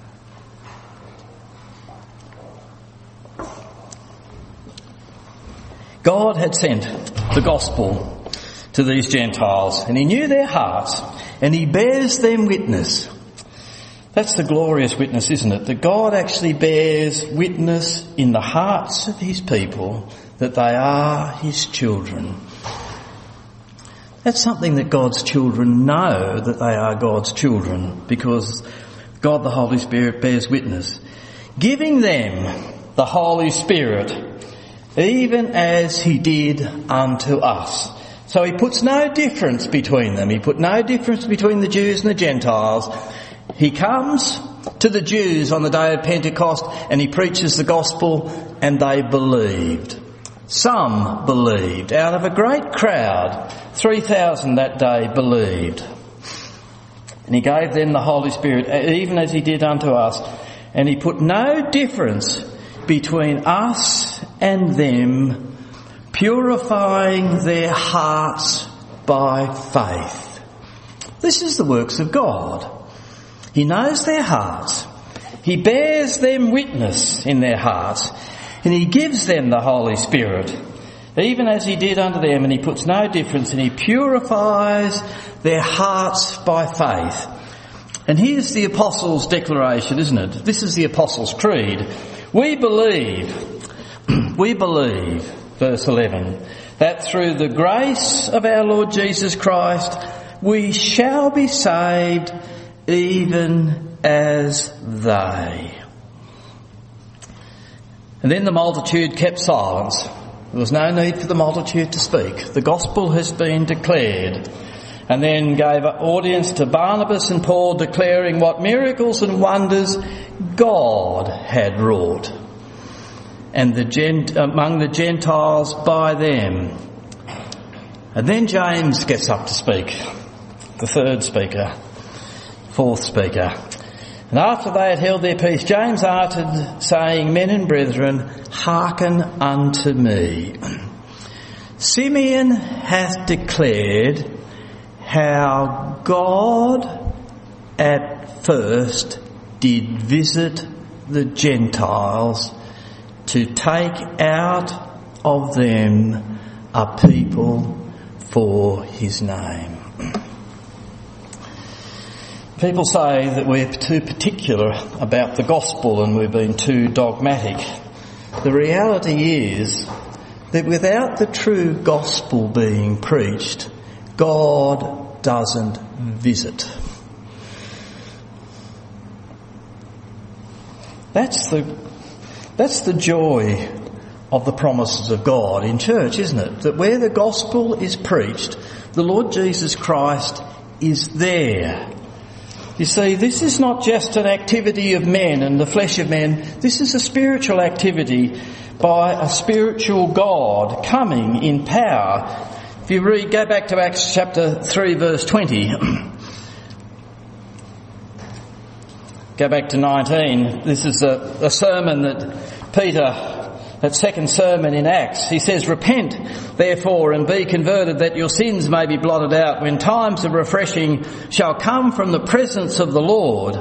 God had sent the gospel to these Gentiles, and he knew their hearts, and he bears them witness. That's the glorious witness, isn't it? That God actually bears witness in the hearts of his people that they are his children. That's something that God's children know, that they are God's children, because God the Holy Spirit bears witness, giving them the Holy Spirit, even as he did unto us. So he puts no difference between them. He put no difference between the Jews and the Gentiles. He comes to the Jews on the day of Pentecost and he preaches the gospel, and they believed. Some believed. Out of a great crowd, 3,000 that day believed. And he gave them the Holy Spirit, even as he did unto us. And he put no difference between us and them, purifying their hearts by faith. This is the works of God. He knows their hearts. He bears them witness in their hearts. And he gives them the Holy Spirit, even as he did unto them, and he puts no difference, and he purifies their hearts by faith. And here's the Apostles' declaration, isn't it? This is the Apostles' Creed. We believe, verse 11, that through the grace of our Lord Jesus Christ, we shall be saved even as they. And then the multitude kept silence. There was no need for the multitude to speak. The gospel has been declared. And then gave audience to Barnabas and Paul, declaring what miracles and wonders God had wrought and among the Gentiles by them. And then James gets up to speak, the fourth speaker. And after they had held their peace, James answered, saying, Men and brethren, hearken unto me. Simeon hath declared how God at first did visit the Gentiles to take out of them a people for his name. People say that we're too particular about the gospel and we've been too dogmatic. The reality is that without the true gospel being preached, God doesn't visit. That's the joy of the promises of God in church, isn't it? That where the gospel is preached, the Lord Jesus Christ is there. You see, this is not just an activity of men and the flesh of men. This is a spiritual activity by a spiritual God coming in power. If you go back to Acts chapter 3 verse 20. Go back to 19. This is a sermon that Peter, that second sermon in Acts, he says, Repent, therefore, and be converted, that your sins may be blotted out, when times of refreshing shall come from the presence of the Lord.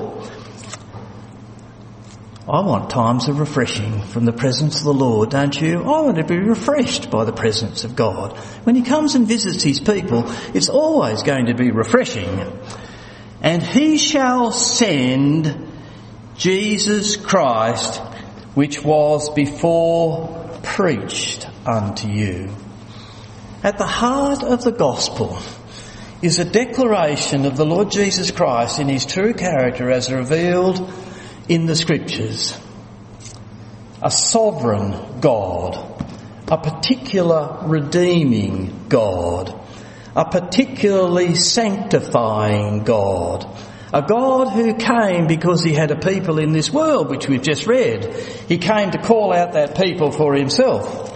I want times of refreshing from the presence of the Lord, don't you? I want to be refreshed by the presence of God. When he comes and visits his people, it's always going to be refreshing. And he shall send Jesus Christ, which was before preached unto you. At the heart of the gospel is a declaration of the Lord Jesus Christ in his true character as revealed in the Scriptures. A sovereign God, a particular redeeming God, a particularly sanctifying God, a God who came because he had a people in this world, which we've just read. He came to call out that people for himself.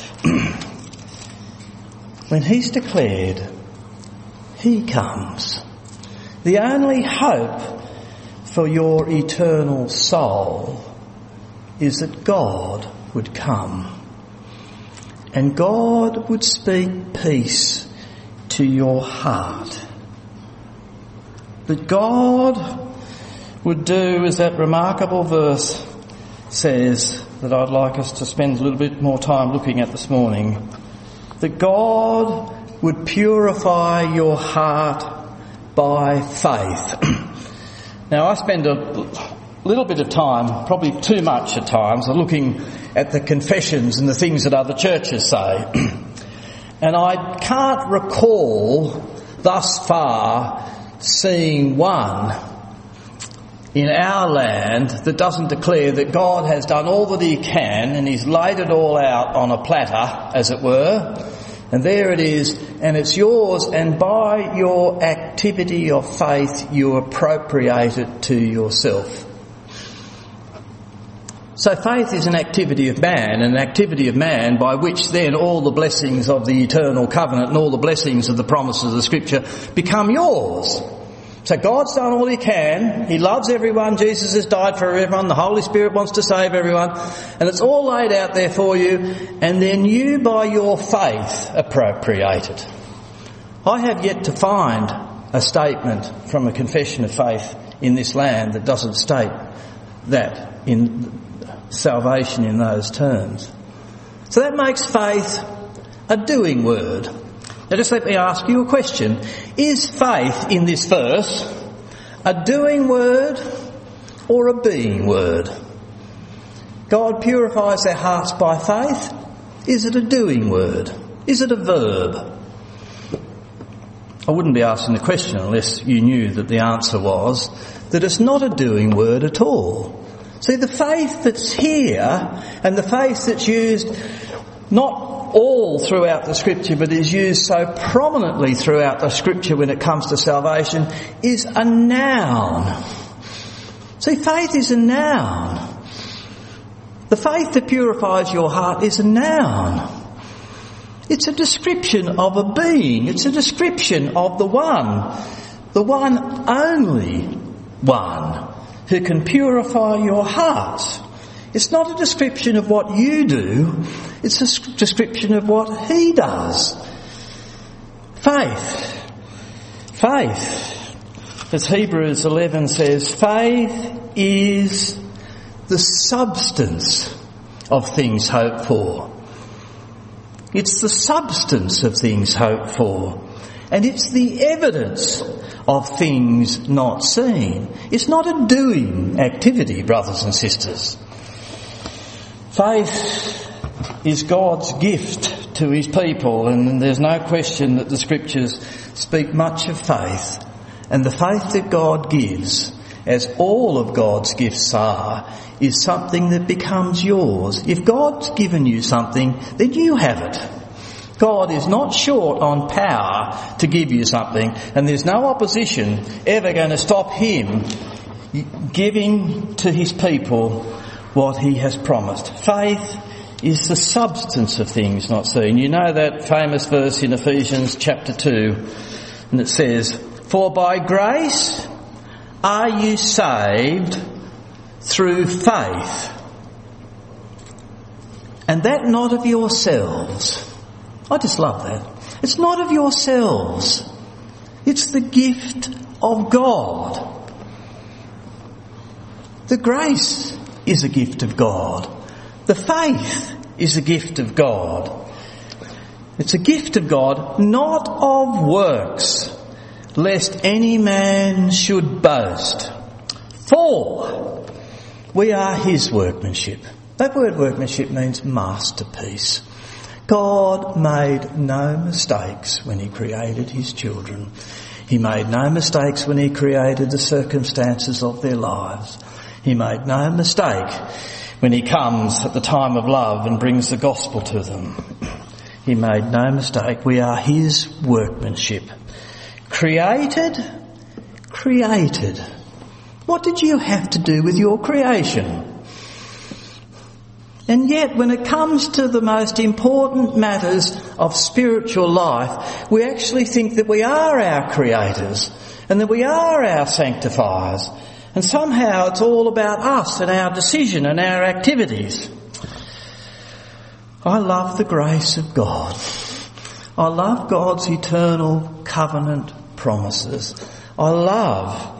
When he's declared, he comes. The only hope for your eternal soul is that God would come and God would speak peace to your heart. That God would do as that remarkable verse says that I'd like us to spend a little bit more time looking at this morning. That God would purify your heart by faith. Now I spend a little bit of time, probably too much at times, looking at the confessions and the things that other churches say. And I can't recall thus far seeing one in our land that doesn't declare that God has done all that he can and he's laid it all out on a platter, as it were, and there it is, and it's yours, and by your activity of faith you appropriate it to yourself. So faith is an activity of man, an activity of man by which then all the blessings of the eternal covenant and all the blessings of the promises of Scripture become yours. So God's done all he can. He loves everyone. Jesus has died for everyone. The Holy Spirit wants to save everyone. And it's all laid out there for you. And then you, by your faith, appropriate it. I have yet to find a statement from a confession of faith in this land that doesn't state that in salvation in those terms. So that makes faith a doing word. Now just let me ask you a question. Is faith in this verse a doing word or a being word? God purifies their hearts by faith. Is it a doing word? Is it a verb? I wouldn't be asking the question unless you knew that the answer was that it's not a doing word at all. See, the faith that's here and the faith that's used not all throughout the Scripture but is used so prominently throughout the Scripture when it comes to salvation is a noun. See, faith is a noun. The faith that purifies your heart is a noun. It's a description of a being. It's a description of the one only one who can purify your heart. It's not a description of what you do. It's a description of what he does. Faith. As Hebrews 11 says, faith is the substance of things hoped for. It's the substance of things hoped for. And it's the evidence of things not seen. It's not a doing activity, brothers and sisters. Faith is God's gift to his people, and there's no question that the Scriptures speak much of faith. And the faith that God gives, as all of God's gifts are, is something that becomes yours. If God's given you something, then you have it. God is not short on power to give you something, and there's no opposition ever going to stop him giving to his people what he has promised. Faith is the substance of things not seen. You know that famous verse in Ephesians chapter 2, and it says, "For by grace are you saved through faith, and that not of yourselves." I just love that. It's not of yourselves. It's the gift of God. The grace is a gift of God. The faith is a gift of God. It's a gift of God, not of works, lest any man should boast. For we are his workmanship. That word workmanship means masterpiece. God made no mistakes when he created his children. He made no mistakes when he created the circumstances of their lives. He made no mistake when he comes at the time of love and brings the gospel to them. He made no mistake. We are his workmanship. Created. What did you have to do with your creation? And yet, when it comes to the most important matters of spiritual life, we actually think that we are our creators and that we are our sanctifiers. And somehow it's all about us and our decision and our activities. I love the grace of God. I love God's eternal covenant promises. I love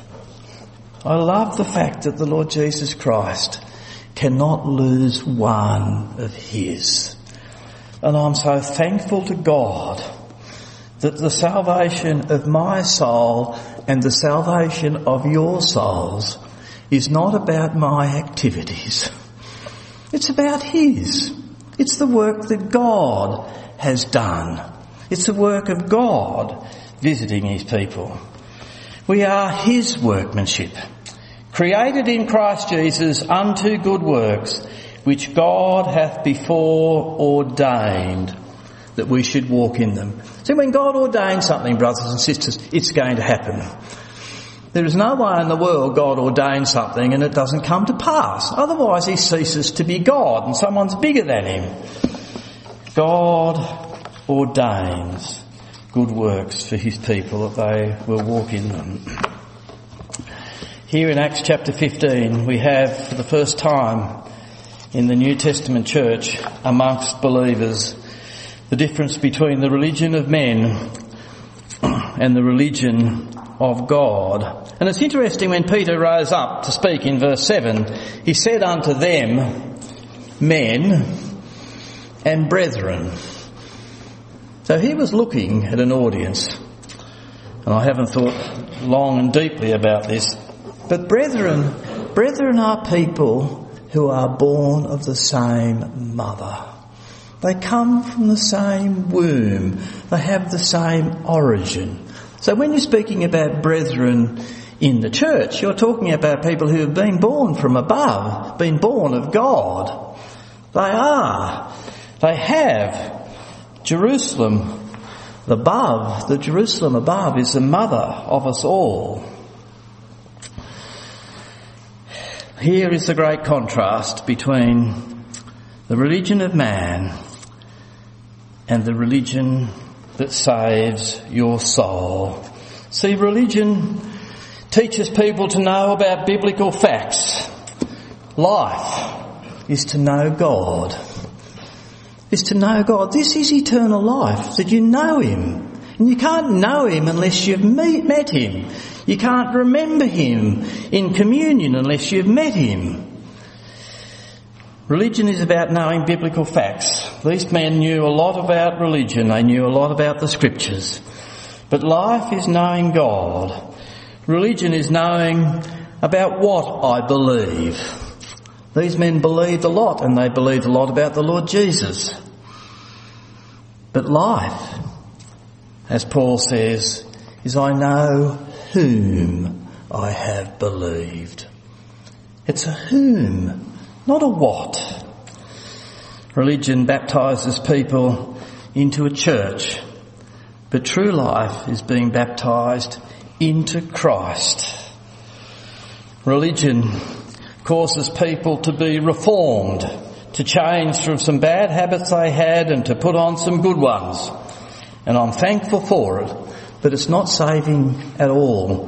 the fact that the Lord Jesus Christ cannot lose one of his. And I'm so thankful to God that the salvation of my soul and the salvation of your souls is not about my activities. It's about his. It's the work that God has done. It's the work of God visiting his people. We are his workmanship, created in Christ Jesus unto good works, which God hath before ordained that we should walk in them. See, when God ordains something, brothers and sisters, it's going to happen. There is no way in the world God ordains something and it doesn't come to pass. Otherwise he ceases to be God and someone's bigger than him. God ordains good works for his people that they will walk in them. Here in Acts chapter 15, we have for the first time in the New Testament church amongst believers the difference between the religion of men and the religion of God. And it's interesting when Peter rose up to speak in verse 7, he said unto them, men and brethren. So he was looking at an audience. And I haven't thought long and deeply about this. But brethren are people who are born of the same mother. They come from the same womb. They have the same origin. So when you're speaking about brethren in the church, you're talking about people who have been born from above, been born of God. They have Jerusalem above. The Jerusalem above is the mother of us all. Here is the great contrast between the religion of man and the religion that saves your soul. See, religion teaches people to know about biblical facts. Life is to know God. Is to know God. This is eternal life, that you know Him. And you can't know Him unless you've met Him. You can't remember Him in communion unless you've met Him. Religion is about knowing biblical facts. These men knew a lot about religion. They knew a lot about the Scriptures. But life is knowing God. Religion is knowing about what I believe. These men believed a lot, and they believed a lot about the Lord Jesus. But life, as Paul says, is I know whom I have believed. It's a whom, not a what. Religion baptises people into a church, but true life is being baptised into Christ. Religion causes people to be reformed, to change from some bad habits they had and to put on some good ones. And I'm thankful for it, but it's not saving at all.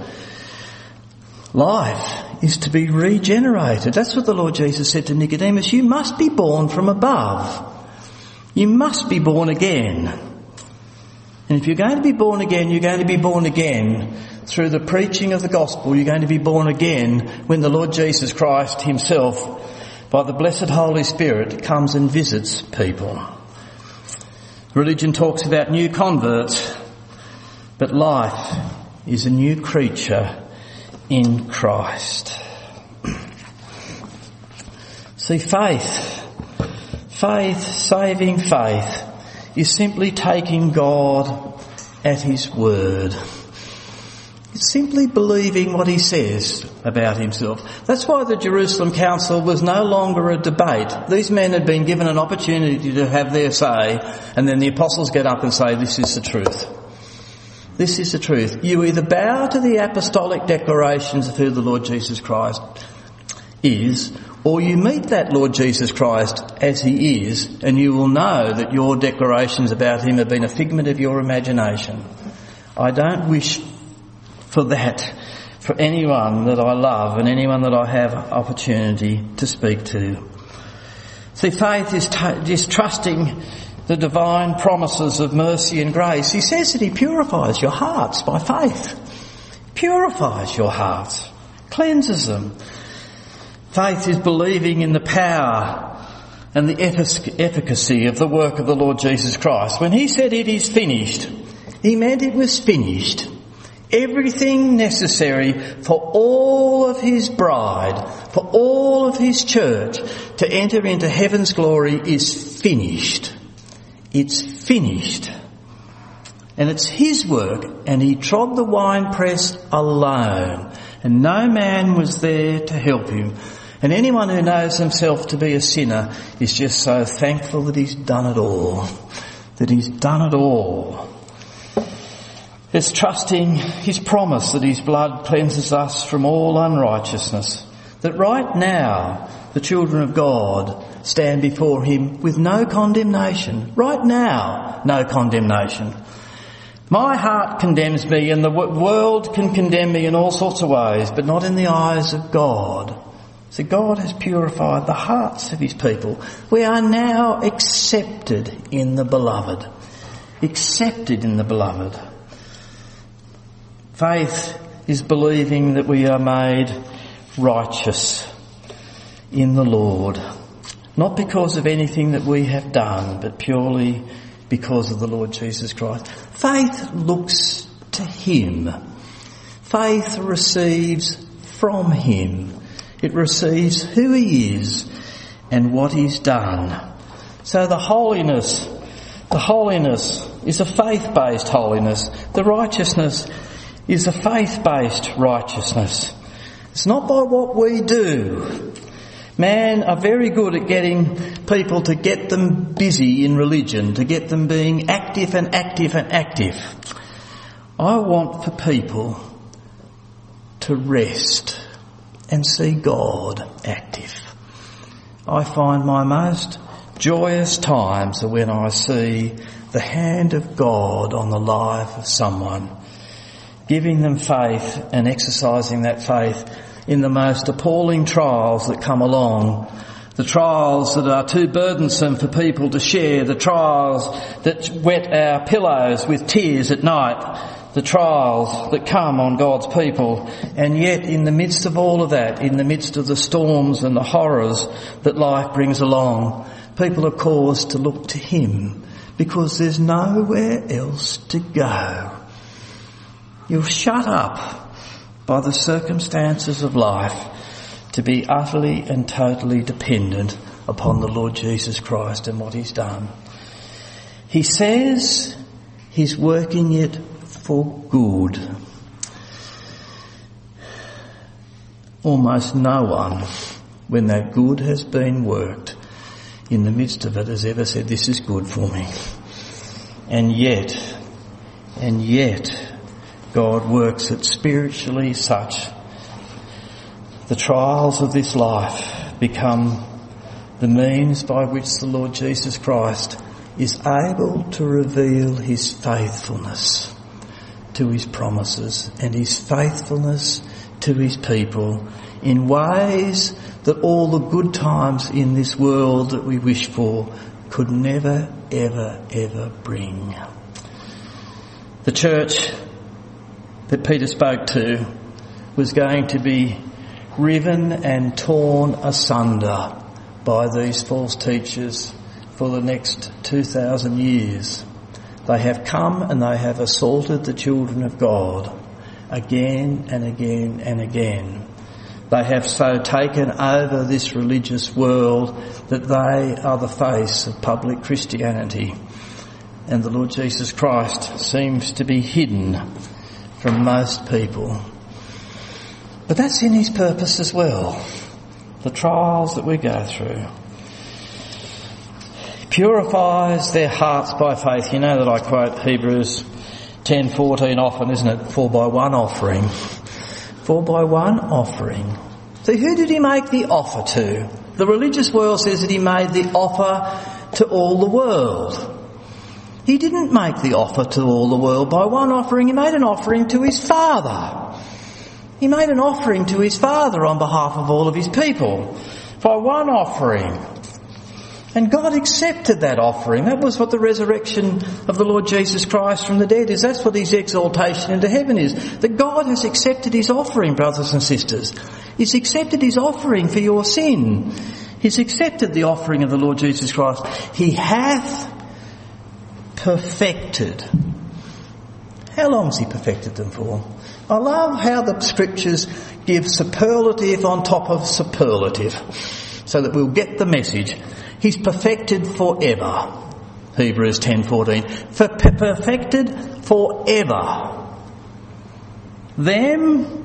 Life is to be regenerated. That's what the Lord Jesus said to Nicodemus. You must be born from above. You must be born again. And if you're going to be born again, you're going to be born again through the preaching of the gospel. You're going to be born again when the Lord Jesus Christ Himself, by the blessed Holy Spirit, comes and visits people. Religion talks about new converts, but life is a new creature in Christ. See, saving faith, is simply taking God at His word. It's simply believing what He says about Himself. That's why the Jerusalem Council was no longer a debate. These men had been given an opportunity to have their say, and then the apostles get up and say, this is the truth. This is the truth. You either bow to the apostolic declarations of who the Lord Jesus Christ is, or you meet that Lord Jesus Christ as He is, and you will know that your declarations about Him have been a figment of your imagination. I don't wish for that for anyone that I love and anyone that I have opportunity to speak to. See, faith is trusting the divine promises of mercy and grace. He says that He purifies your hearts by faith. Purifies your hearts. Cleanses them. Faith is believing in the power and the efficacy of the work of the Lord Jesus Christ. When He said it is finished, He meant it was finished. Everything necessary for all of His bride, for all of His church to enter into heaven's glory is finished. It's finished. And it's His work, and He trod the winepress alone, and no man was there to help Him. And anyone who knows himself to be a sinner is just so thankful that He's done it all. That He's done it all. It's trusting His promise that His blood cleanses us from all unrighteousness. That right now the children of God stand before Him with no condemnation. Right now, no condemnation. My heart condemns me, and the world can condemn me in all sorts of ways, but not in the eyes of God. So God has purified the hearts of His people. We are now accepted in the Beloved. Accepted in the Beloved. Faith is believing that we are made righteous in the Lord. Not because of anything that we have done, but purely because of the Lord Jesus Christ. Faith looks to him. Faith receives from him. It receives who he is and what he's done. So the holiness is a faith-based holiness. The righteousness is a faith-based righteousness. It's not by what we do. Man are very good at getting people to get them busy in religion, to get them being active and active and active. I want for people to rest and see God active. I find my most joyous times are when I see the hand of God on the life of someone, giving them faith and exercising that faith in the most appalling trials that come along, the trials that are too burdensome for people to share, the trials that wet our pillows with tears at night, the trials that come on God's people. And yet in the midst of all of that, in the midst of the storms and the horrors that life brings along, people are caused to look to him because there's nowhere else to go. You're shut up by the circumstances of life to be utterly and totally dependent upon the Lord Jesus Christ and what he's done. He says he's working it for good. Almost no one, when that good has been worked, in the midst of it has ever said, this is good for me. And yet, God works it spiritually such the trials of this life become the means by which the Lord Jesus Christ is able to reveal his faithfulness to his promises and his faithfulness to his people in ways that all the good times in this world that we wish for could never, ever, ever bring. The church that Peter spoke to was going to be riven and torn asunder by these false teachers for the next 2,000 years. They have come and they have assaulted the children of God again and again and again. They have so taken over this religious world that they are the face of public Christianity. And the Lord Jesus Christ seems to be hidden from most people. But that's in his purpose as well. The trials that we go through. He purifies their hearts by faith. You know that I quote Hebrews 10:14 often, isn't it? 4x1 offering. 4x1 offering. So who did he make the offer to? The religious world says that he made the offer to all the world. He didn't make the offer to all the world by one offering. He made an offering to his Father. He made an offering to his Father on behalf of all of his people by one offering. And God accepted that offering. That was what the resurrection of the Lord Jesus Christ from the dead is. That's what his exaltation into heaven is. That God has accepted his offering, brothers and sisters. He's accepted his offering for your sin. He's accepted the offering of the Lord Jesus Christ. He hath perfected. How long has he perfected them for? I love how the scriptures give superlative on top of superlative so that we'll get the message. He's perfected forever. Hebrews 10:14. Perfected forever. Them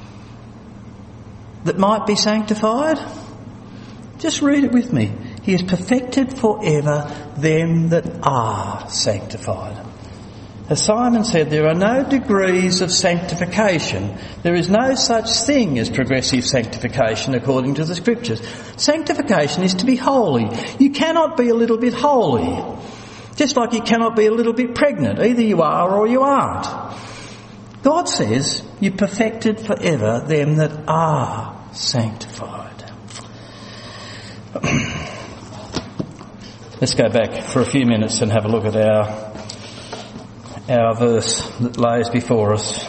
that might be sanctified. Just read it with me. He has perfected forever them that are sanctified. As Simon said, there are no degrees of sanctification. There is no such thing as progressive sanctification according to the scriptures. Sanctification is to be holy. You cannot be a little bit holy. Just like you cannot be a little bit pregnant. Either you are or you aren't. God says, you perfected forever them that are sanctified. Let's go back for a few minutes and have a look at our verse that lays before us.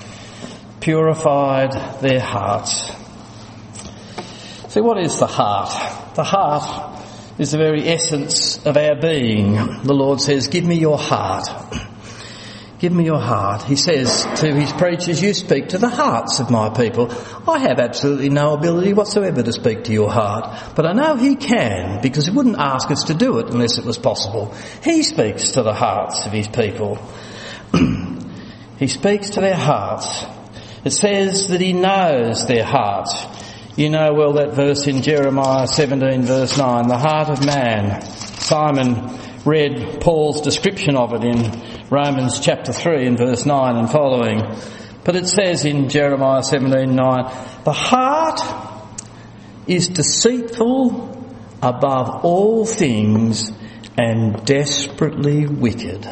Purified their hearts. See, what is the heart? The heart is the very essence of our being. The Lord says, give me your heart. Give me your heart. He says to his preachers, you speak to the hearts of my people. I have absolutely no ability whatsoever to speak to your heart, but I know he can, because he wouldn't ask us to do it unless it was possible. He speaks to the hearts of his people. He speaks to their hearts. It says that he knows their hearts. You know well that verse in Jeremiah 17 verse 9, the heart of man. Simon read Paul's description of it in Romans chapter 3 and verse 9 and following. But it says in Jeremiah 17:9, the heart is deceitful above all things and desperately wicked.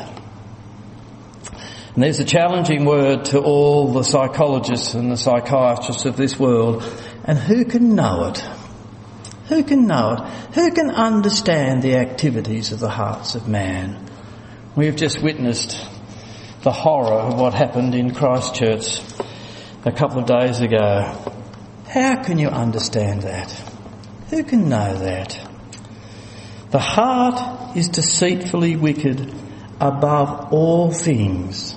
And there's a challenging word to all the psychologists and the psychiatrists of this world. And who can know it? Who can know it? Who can understand the activities of the hearts of man? We have just witnessed the horror of what happened in Christchurch a couple of days ago. How can you understand that? Who can know that? The heart is deceitfully wicked above all things.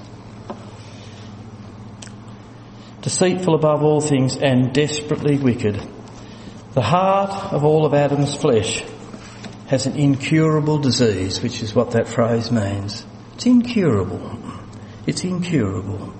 Deceitful above all things and desperately wicked. The heart of all of Adam's flesh has an incurable disease, which is what that phrase means. It's incurable. It's incurable.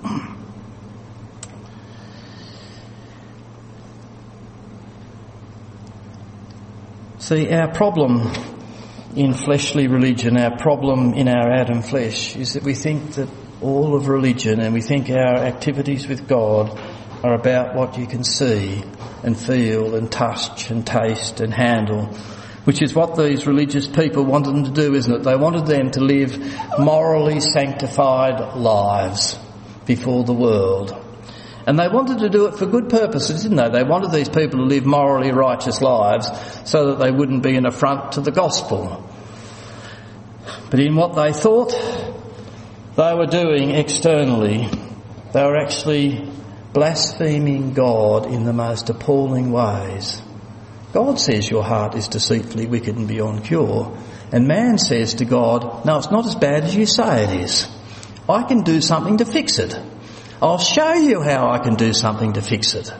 See, our problem in fleshly religion, our problem in our Adam flesh, is that we think that all of religion and we think our activities with God are about what you can see and feel and touch and taste and handle, which is what these religious people wanted them to do, isn't it? They wanted them to live morally sanctified lives before the world. And they wanted to do it for good purposes, didn't they? They wanted these people to live morally righteous lives so that they wouldn't be an affront to the gospel. But in what they thought they were doing externally, they were actually blaspheming God in the most appalling ways. God says your heart is deceitfully wicked and beyond cure. And man says to God, no, it's not as bad as you say it is. I can do something to fix it. I'll show you how I can do something to fix it.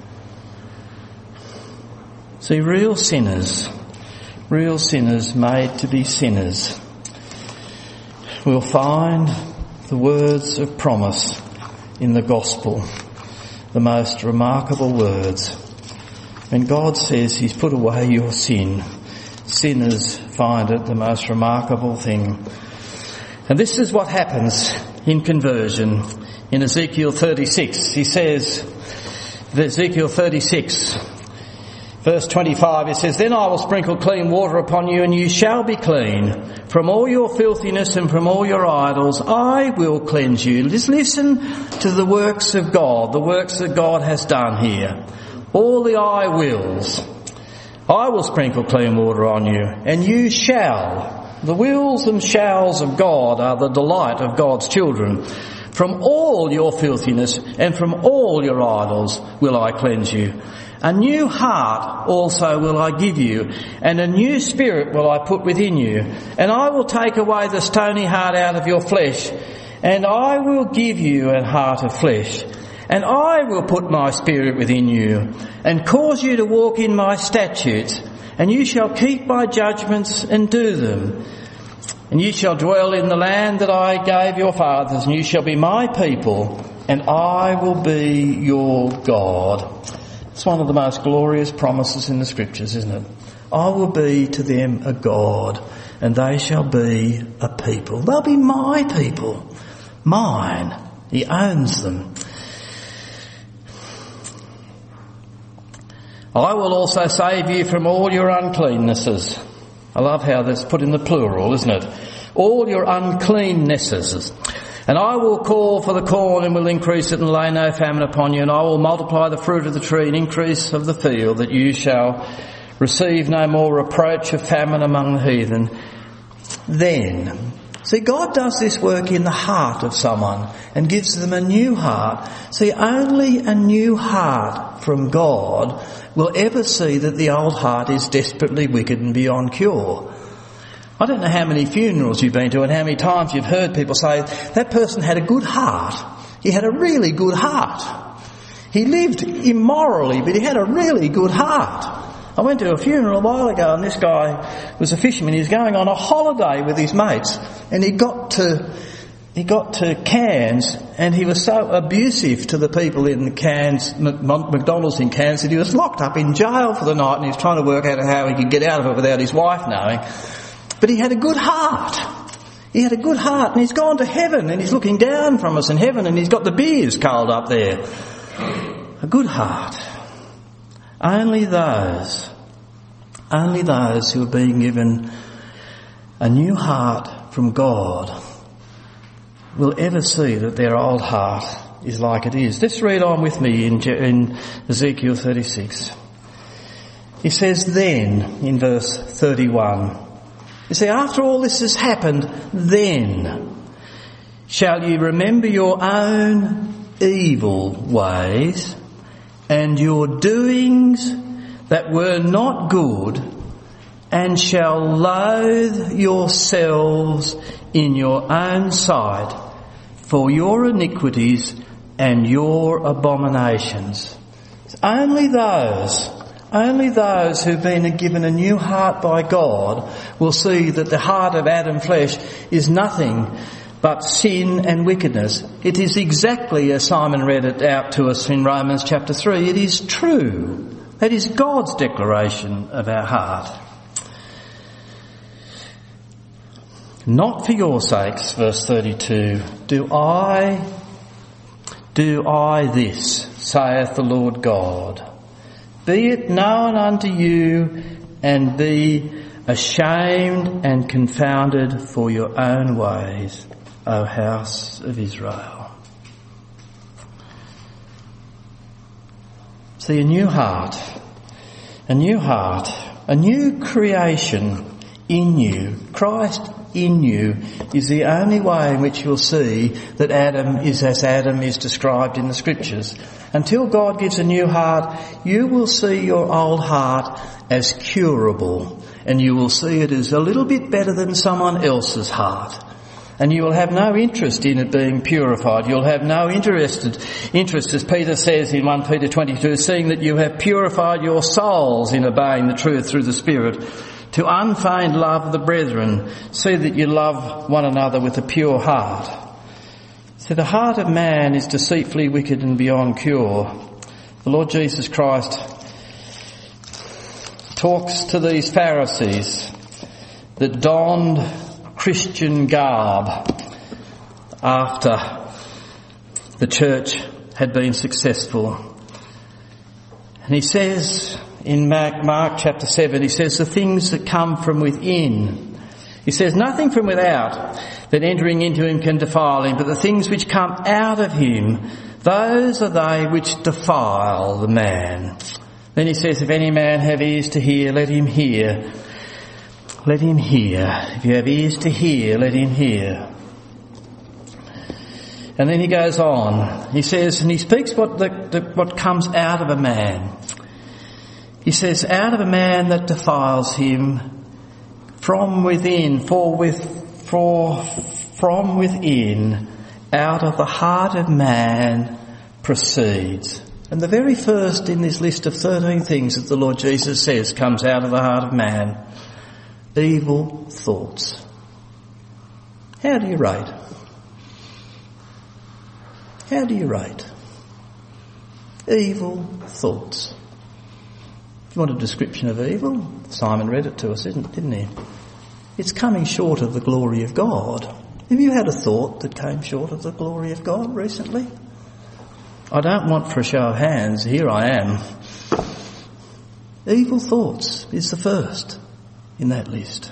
See, real sinners made to be sinners, will find the words of promise in the gospel, the most remarkable words. When God says he's put away your sin, sinners find it the most remarkable thing. And this is what happens in conversion. In Ezekiel 36, he says, Ezekiel 36, verse 25, it says, then I will sprinkle clean water upon you, and you shall be clean. From all your filthiness and from all your idols, I will cleanse you. Just listen to the works of God, the works that God has done here. All the I wills. I will sprinkle clean water on you, and you shall. The wills and shalls of God are the delight of God's children. From all your filthiness and from all your idols will I cleanse you. A new heart also will I give you, and a new spirit will I put within you. And I will take away the stony heart out of your flesh, and I will give you a heart of flesh. And I will put my spirit within you, and cause you to walk in my statutes, and you shall keep my judgments and do them. And you shall dwell in the land that I gave your fathers, and you shall be my people, and I will be your God. It's one of the most glorious promises in the scriptures, isn't it? I will be to them a God, and they shall be a people. They'll be my people. Mine. He owns them. I will also save you from all your uncleannesses. I love how that's put in the plural, isn't it? All your uncleannesses. And I will call for the corn and will increase it and lay no famine upon you. And I will multiply the fruit of the tree and increase of the field, that you shall receive no more reproach of famine among the heathen. Then, see, God does this work in the heart of someone and gives them a new heart. See, only a new heart from God will ever see that the old heart is desperately wicked and beyond cure. I don't know how many funerals you've been to and how many times you've heard people say, that person had a good heart. He had a really good heart. He lived immorally, but he had a really good heart. I went to a funeral a while ago and this guy was a fisherman. He was going on a holiday with his mates and he got to Cairns and he was so abusive to the people in Cairns, McDonald's in Cairns, that he was locked up in jail for the night and he was trying to work out how he could get out of it without his wife knowing. But he had a good heart. He had a good heart and he's gone to heaven and he's looking down from us in heaven and he's got the beers cold up there. A good heart. Only those who are being given a new heart from God will ever see that their old heart is like it is. Let's read on with me in Ezekiel 36. He says then, in verse 31, you see, after all this has happened, then shall you remember your own evil ways and your doings that were not good, and shall loathe yourselves in your own sight for your iniquities and your abominations. It's only those who've been given a new heart by God will see that the heart of Adam flesh is nothing but sin and wickedness. It is exactly as Simon read it out to us in Romans chapter 3. It is true. That is God's declaration of our heart. Not for your sakes, verse 32, do I this, saith the Lord God. Be it known unto you, and be ashamed and confounded for your own ways, O house of Israel. See, a new heart, a new creation in you, Christ in you, is the only way in which you'll see that Adam is as Adam is described in the Scriptures. Until God gives a new heart, you will see your old heart as curable, and you will see it as a little bit better than someone else's heart. And you will have no interest in it being purified. You'll have no interest, as Peter says in 1 Peter 22, seeing that you have purified your souls in obeying the truth through the Spirit, to unfeigned love of the brethren. See that you love one another with a pure heart. So the heart of man is deceitfully wicked and beyond cure. The Lord Jesus Christ talks to these Pharisees that donned Christian garb after the church had been successful. And he says in Mark chapter 7, he says the things that come from within. He says nothing from without that entering into him can defile him, but the things which come out of him, those are they which defile the man. Then he says, if any man have ears to hear, let him hear. Let him hear. If you have ears to hear, let him hear. And then he goes on. He says, and he speaks what comes out of a man. He says, out of a man that defiles him from within, from within, out of the heart of man proceeds. And the very first in this list of 13 things that the Lord Jesus says comes out of the heart of man: evil thoughts. How do you rate? How do you rate? Evil thoughts. If you want a description of evil, Simon read it to us, didn't he? It's coming short of the glory of God. Have you had a thought that came short of the glory of God recently? I don't want for a show of hands, here I am. Evil thoughts is the first in that list.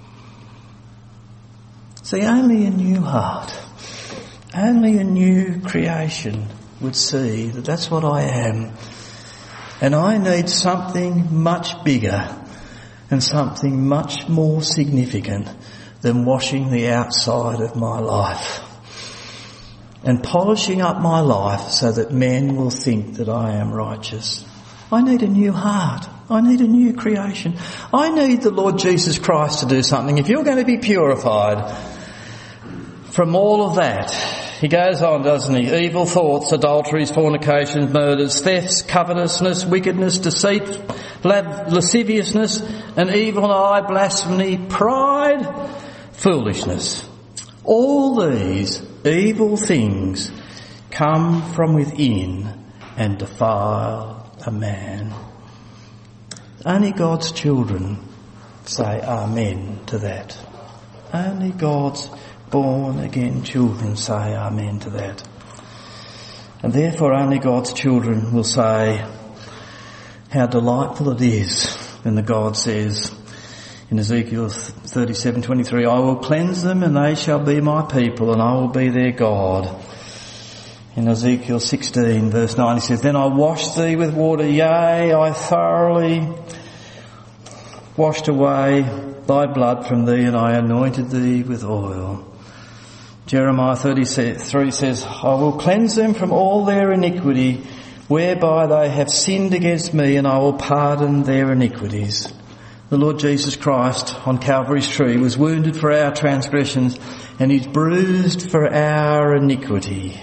See, only a new heart, only a new creation would see that that's what I am. And I need something much bigger and something much more significant than washing the outside of my life and polishing up my life so that men will think that I am righteous. I need a new heart. I need a new creation. I need the Lord Jesus Christ to do something. If you're going to be purified from all of that, he goes on, doesn't he? Evil thoughts, adulteries, fornications, murders, thefts, covetousness, wickedness, deceit, lasciviousness, an evil eye, blasphemy, pride, foolishness. All these evil things come from within and defile a man. Only God's children say amen to that. Only God's born again children say amen to that. And therefore only God's children will say how delightful it is when the God says in Ezekiel 37:23, I will cleanse them and they shall be my people and I will be their God. In Ezekiel 16 verse 9 he says, then I washed thee with water, yea, I thoroughly washed away thy blood from thee and I anointed thee with oil. Jeremiah 33 says, I will cleanse them from all their iniquity, whereby they have sinned against me, and I will pardon their iniquities. The Lord Jesus Christ on Calvary's tree was wounded for our transgressions, and he's bruised for our iniquity.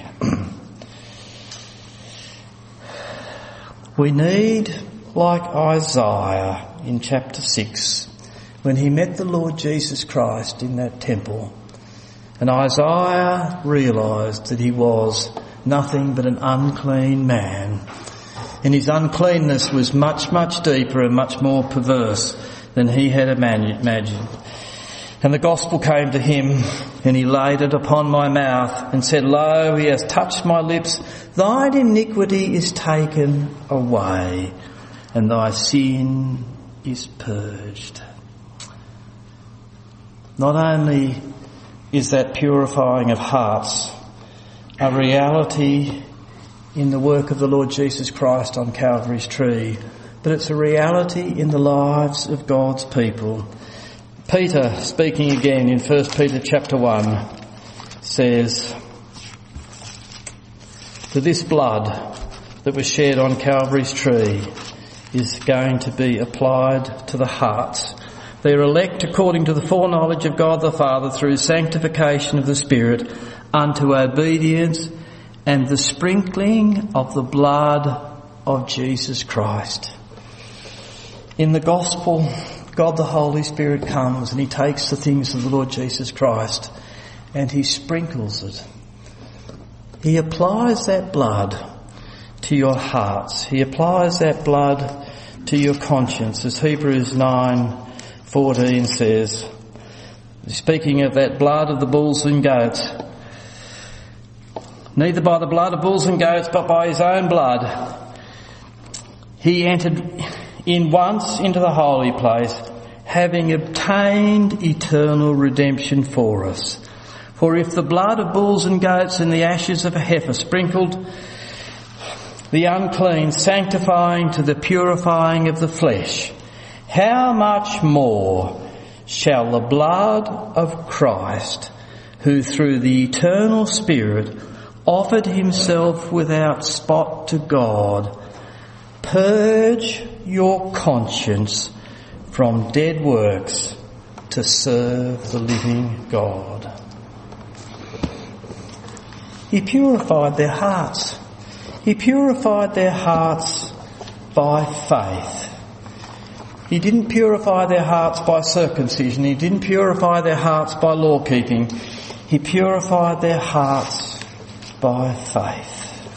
We need, like Isaiah in chapter 6, when he met the Lord Jesus Christ in that temple, and Isaiah realised that he was nothing but an unclean man. And his uncleanness was much, much deeper and much more perverse than he had imagined. And the gospel came to him, and he laid it upon my mouth and said, Lo, he has touched my lips. Thine iniquity is taken away, and thy sin is purged. Not only is that purifying of hearts a reality in the work of the Lord Jesus Christ on Calvary's tree, but it's a reality in the lives of God's people. Peter, speaking again in 1 Peter chapter 1, says, for this blood that was shed on Calvary's tree is going to be applied to the hearts. They are elect according to the foreknowledge of God the Father through sanctification of the Spirit unto obedience and the sprinkling of the blood of Jesus Christ. In the gospel, God the Holy Spirit comes and he takes the things of the Lord Jesus Christ and he sprinkles it. He applies that blood to your hearts. He applies that blood to your conscience, as Hebrews 9:14 says, speaking of that blood of the bulls and goats, neither by the blood of bulls and goats, but by his own blood, he entered in once into the holy place, having obtained eternal redemption for us. For if the blood of bulls and goats and the ashes of a heifer sprinkled the unclean, sanctifying to the purifying of the flesh, how much more shall the blood of Christ, who through the eternal Spirit offered himself without spot to God, purge your conscience from dead works to serve the living God. He purified their hearts. He purified their hearts by faith. He didn't purify their hearts by circumcision. He didn't purify their hearts by law keeping. He purified their hearts by faith.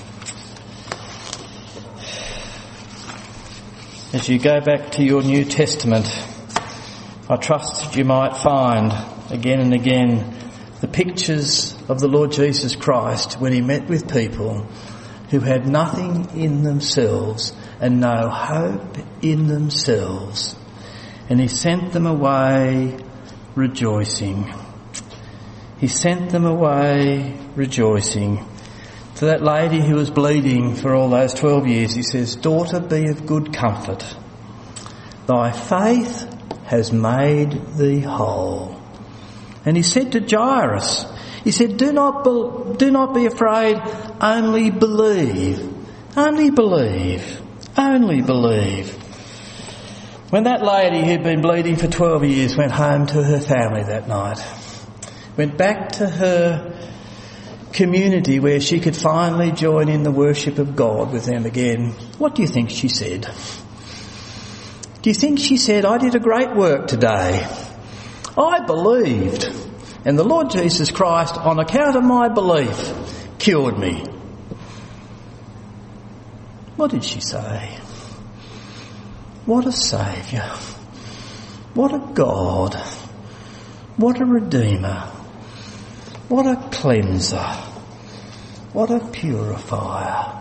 As you go back to your New Testament, I trust that you might find again and again the pictures of the Lord Jesus Christ when he met with people who had nothing in themselves and no hope in themselves. And he sent them away rejoicing. He sent them away rejoicing. To that lady who was bleeding for all those 12 years, he says, Daughter, be of good comfort. Thy faith has made thee whole. And he said to Jairus, he said, do not be afraid, only believe. Only believe. Only believe. When that lady who'd been bleeding for 12 years went home to her family that night, went back to her community where she could finally join in the worship of God with them again, what do you think she said? Do you think she said, I did a great work today. I believed, and the Lord Jesus Christ, on account of my belief, cured me? What did she say? What a Saviour. What a God. What a Redeemer. What a cleanser. What a purifier.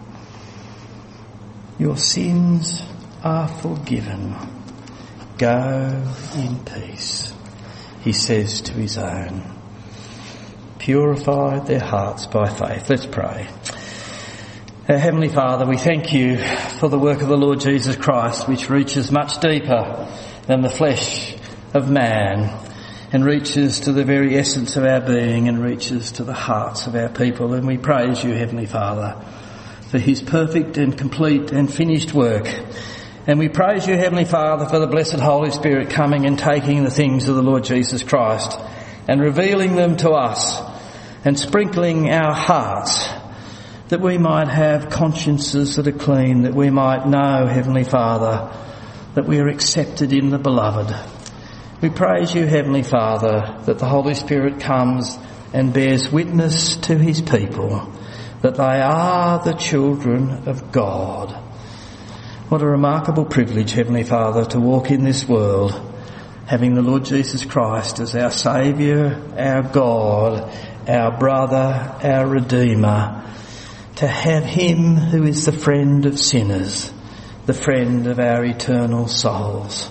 Your sins are forgiven. Go in peace, he says to his own. Purify their hearts by faith. Let's pray. Our Heavenly Father, we thank you for the work of the Lord Jesus Christ, which reaches much deeper than the flesh of man and reaches to the very essence of our being and reaches to the hearts of our people. And we praise you, Heavenly Father, for his perfect and complete and finished work. And we praise you, Heavenly Father, for the blessed Holy Spirit coming and taking the things of the Lord Jesus Christ and revealing them to us and sprinkling our hearts, that we might have consciences that are clean, that we might know, Heavenly Father, that we are accepted in the Beloved. We praise you, Heavenly Father, that the Holy Spirit comes and bears witness to his people that they are the children of God. What a remarkable privilege, Heavenly Father, to walk in this world having the Lord Jesus Christ as our Saviour, our God, our brother, our Redeemer, to have him who is the friend of sinners, the friend of our eternal souls.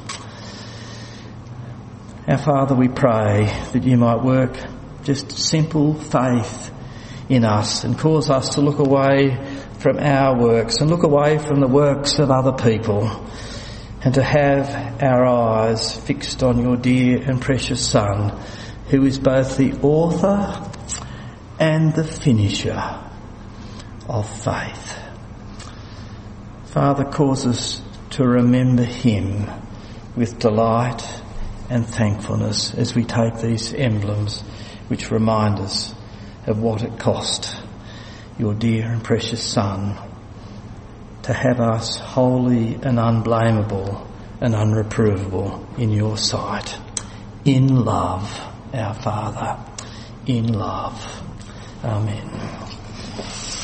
Our Father, we pray that you might work just simple faith in us and cause us to look away from our works and look away from the works of other people and to have our eyes fixed on your dear and precious Son, who is both the author and the finisher of faith. Father, cause us to remember him with delight and thankfulness as we take these emblems which remind us of what it cost your dear and precious Son to have us holy and unblameable and unreprovable in your sight. In love, our Father. In love. Amen.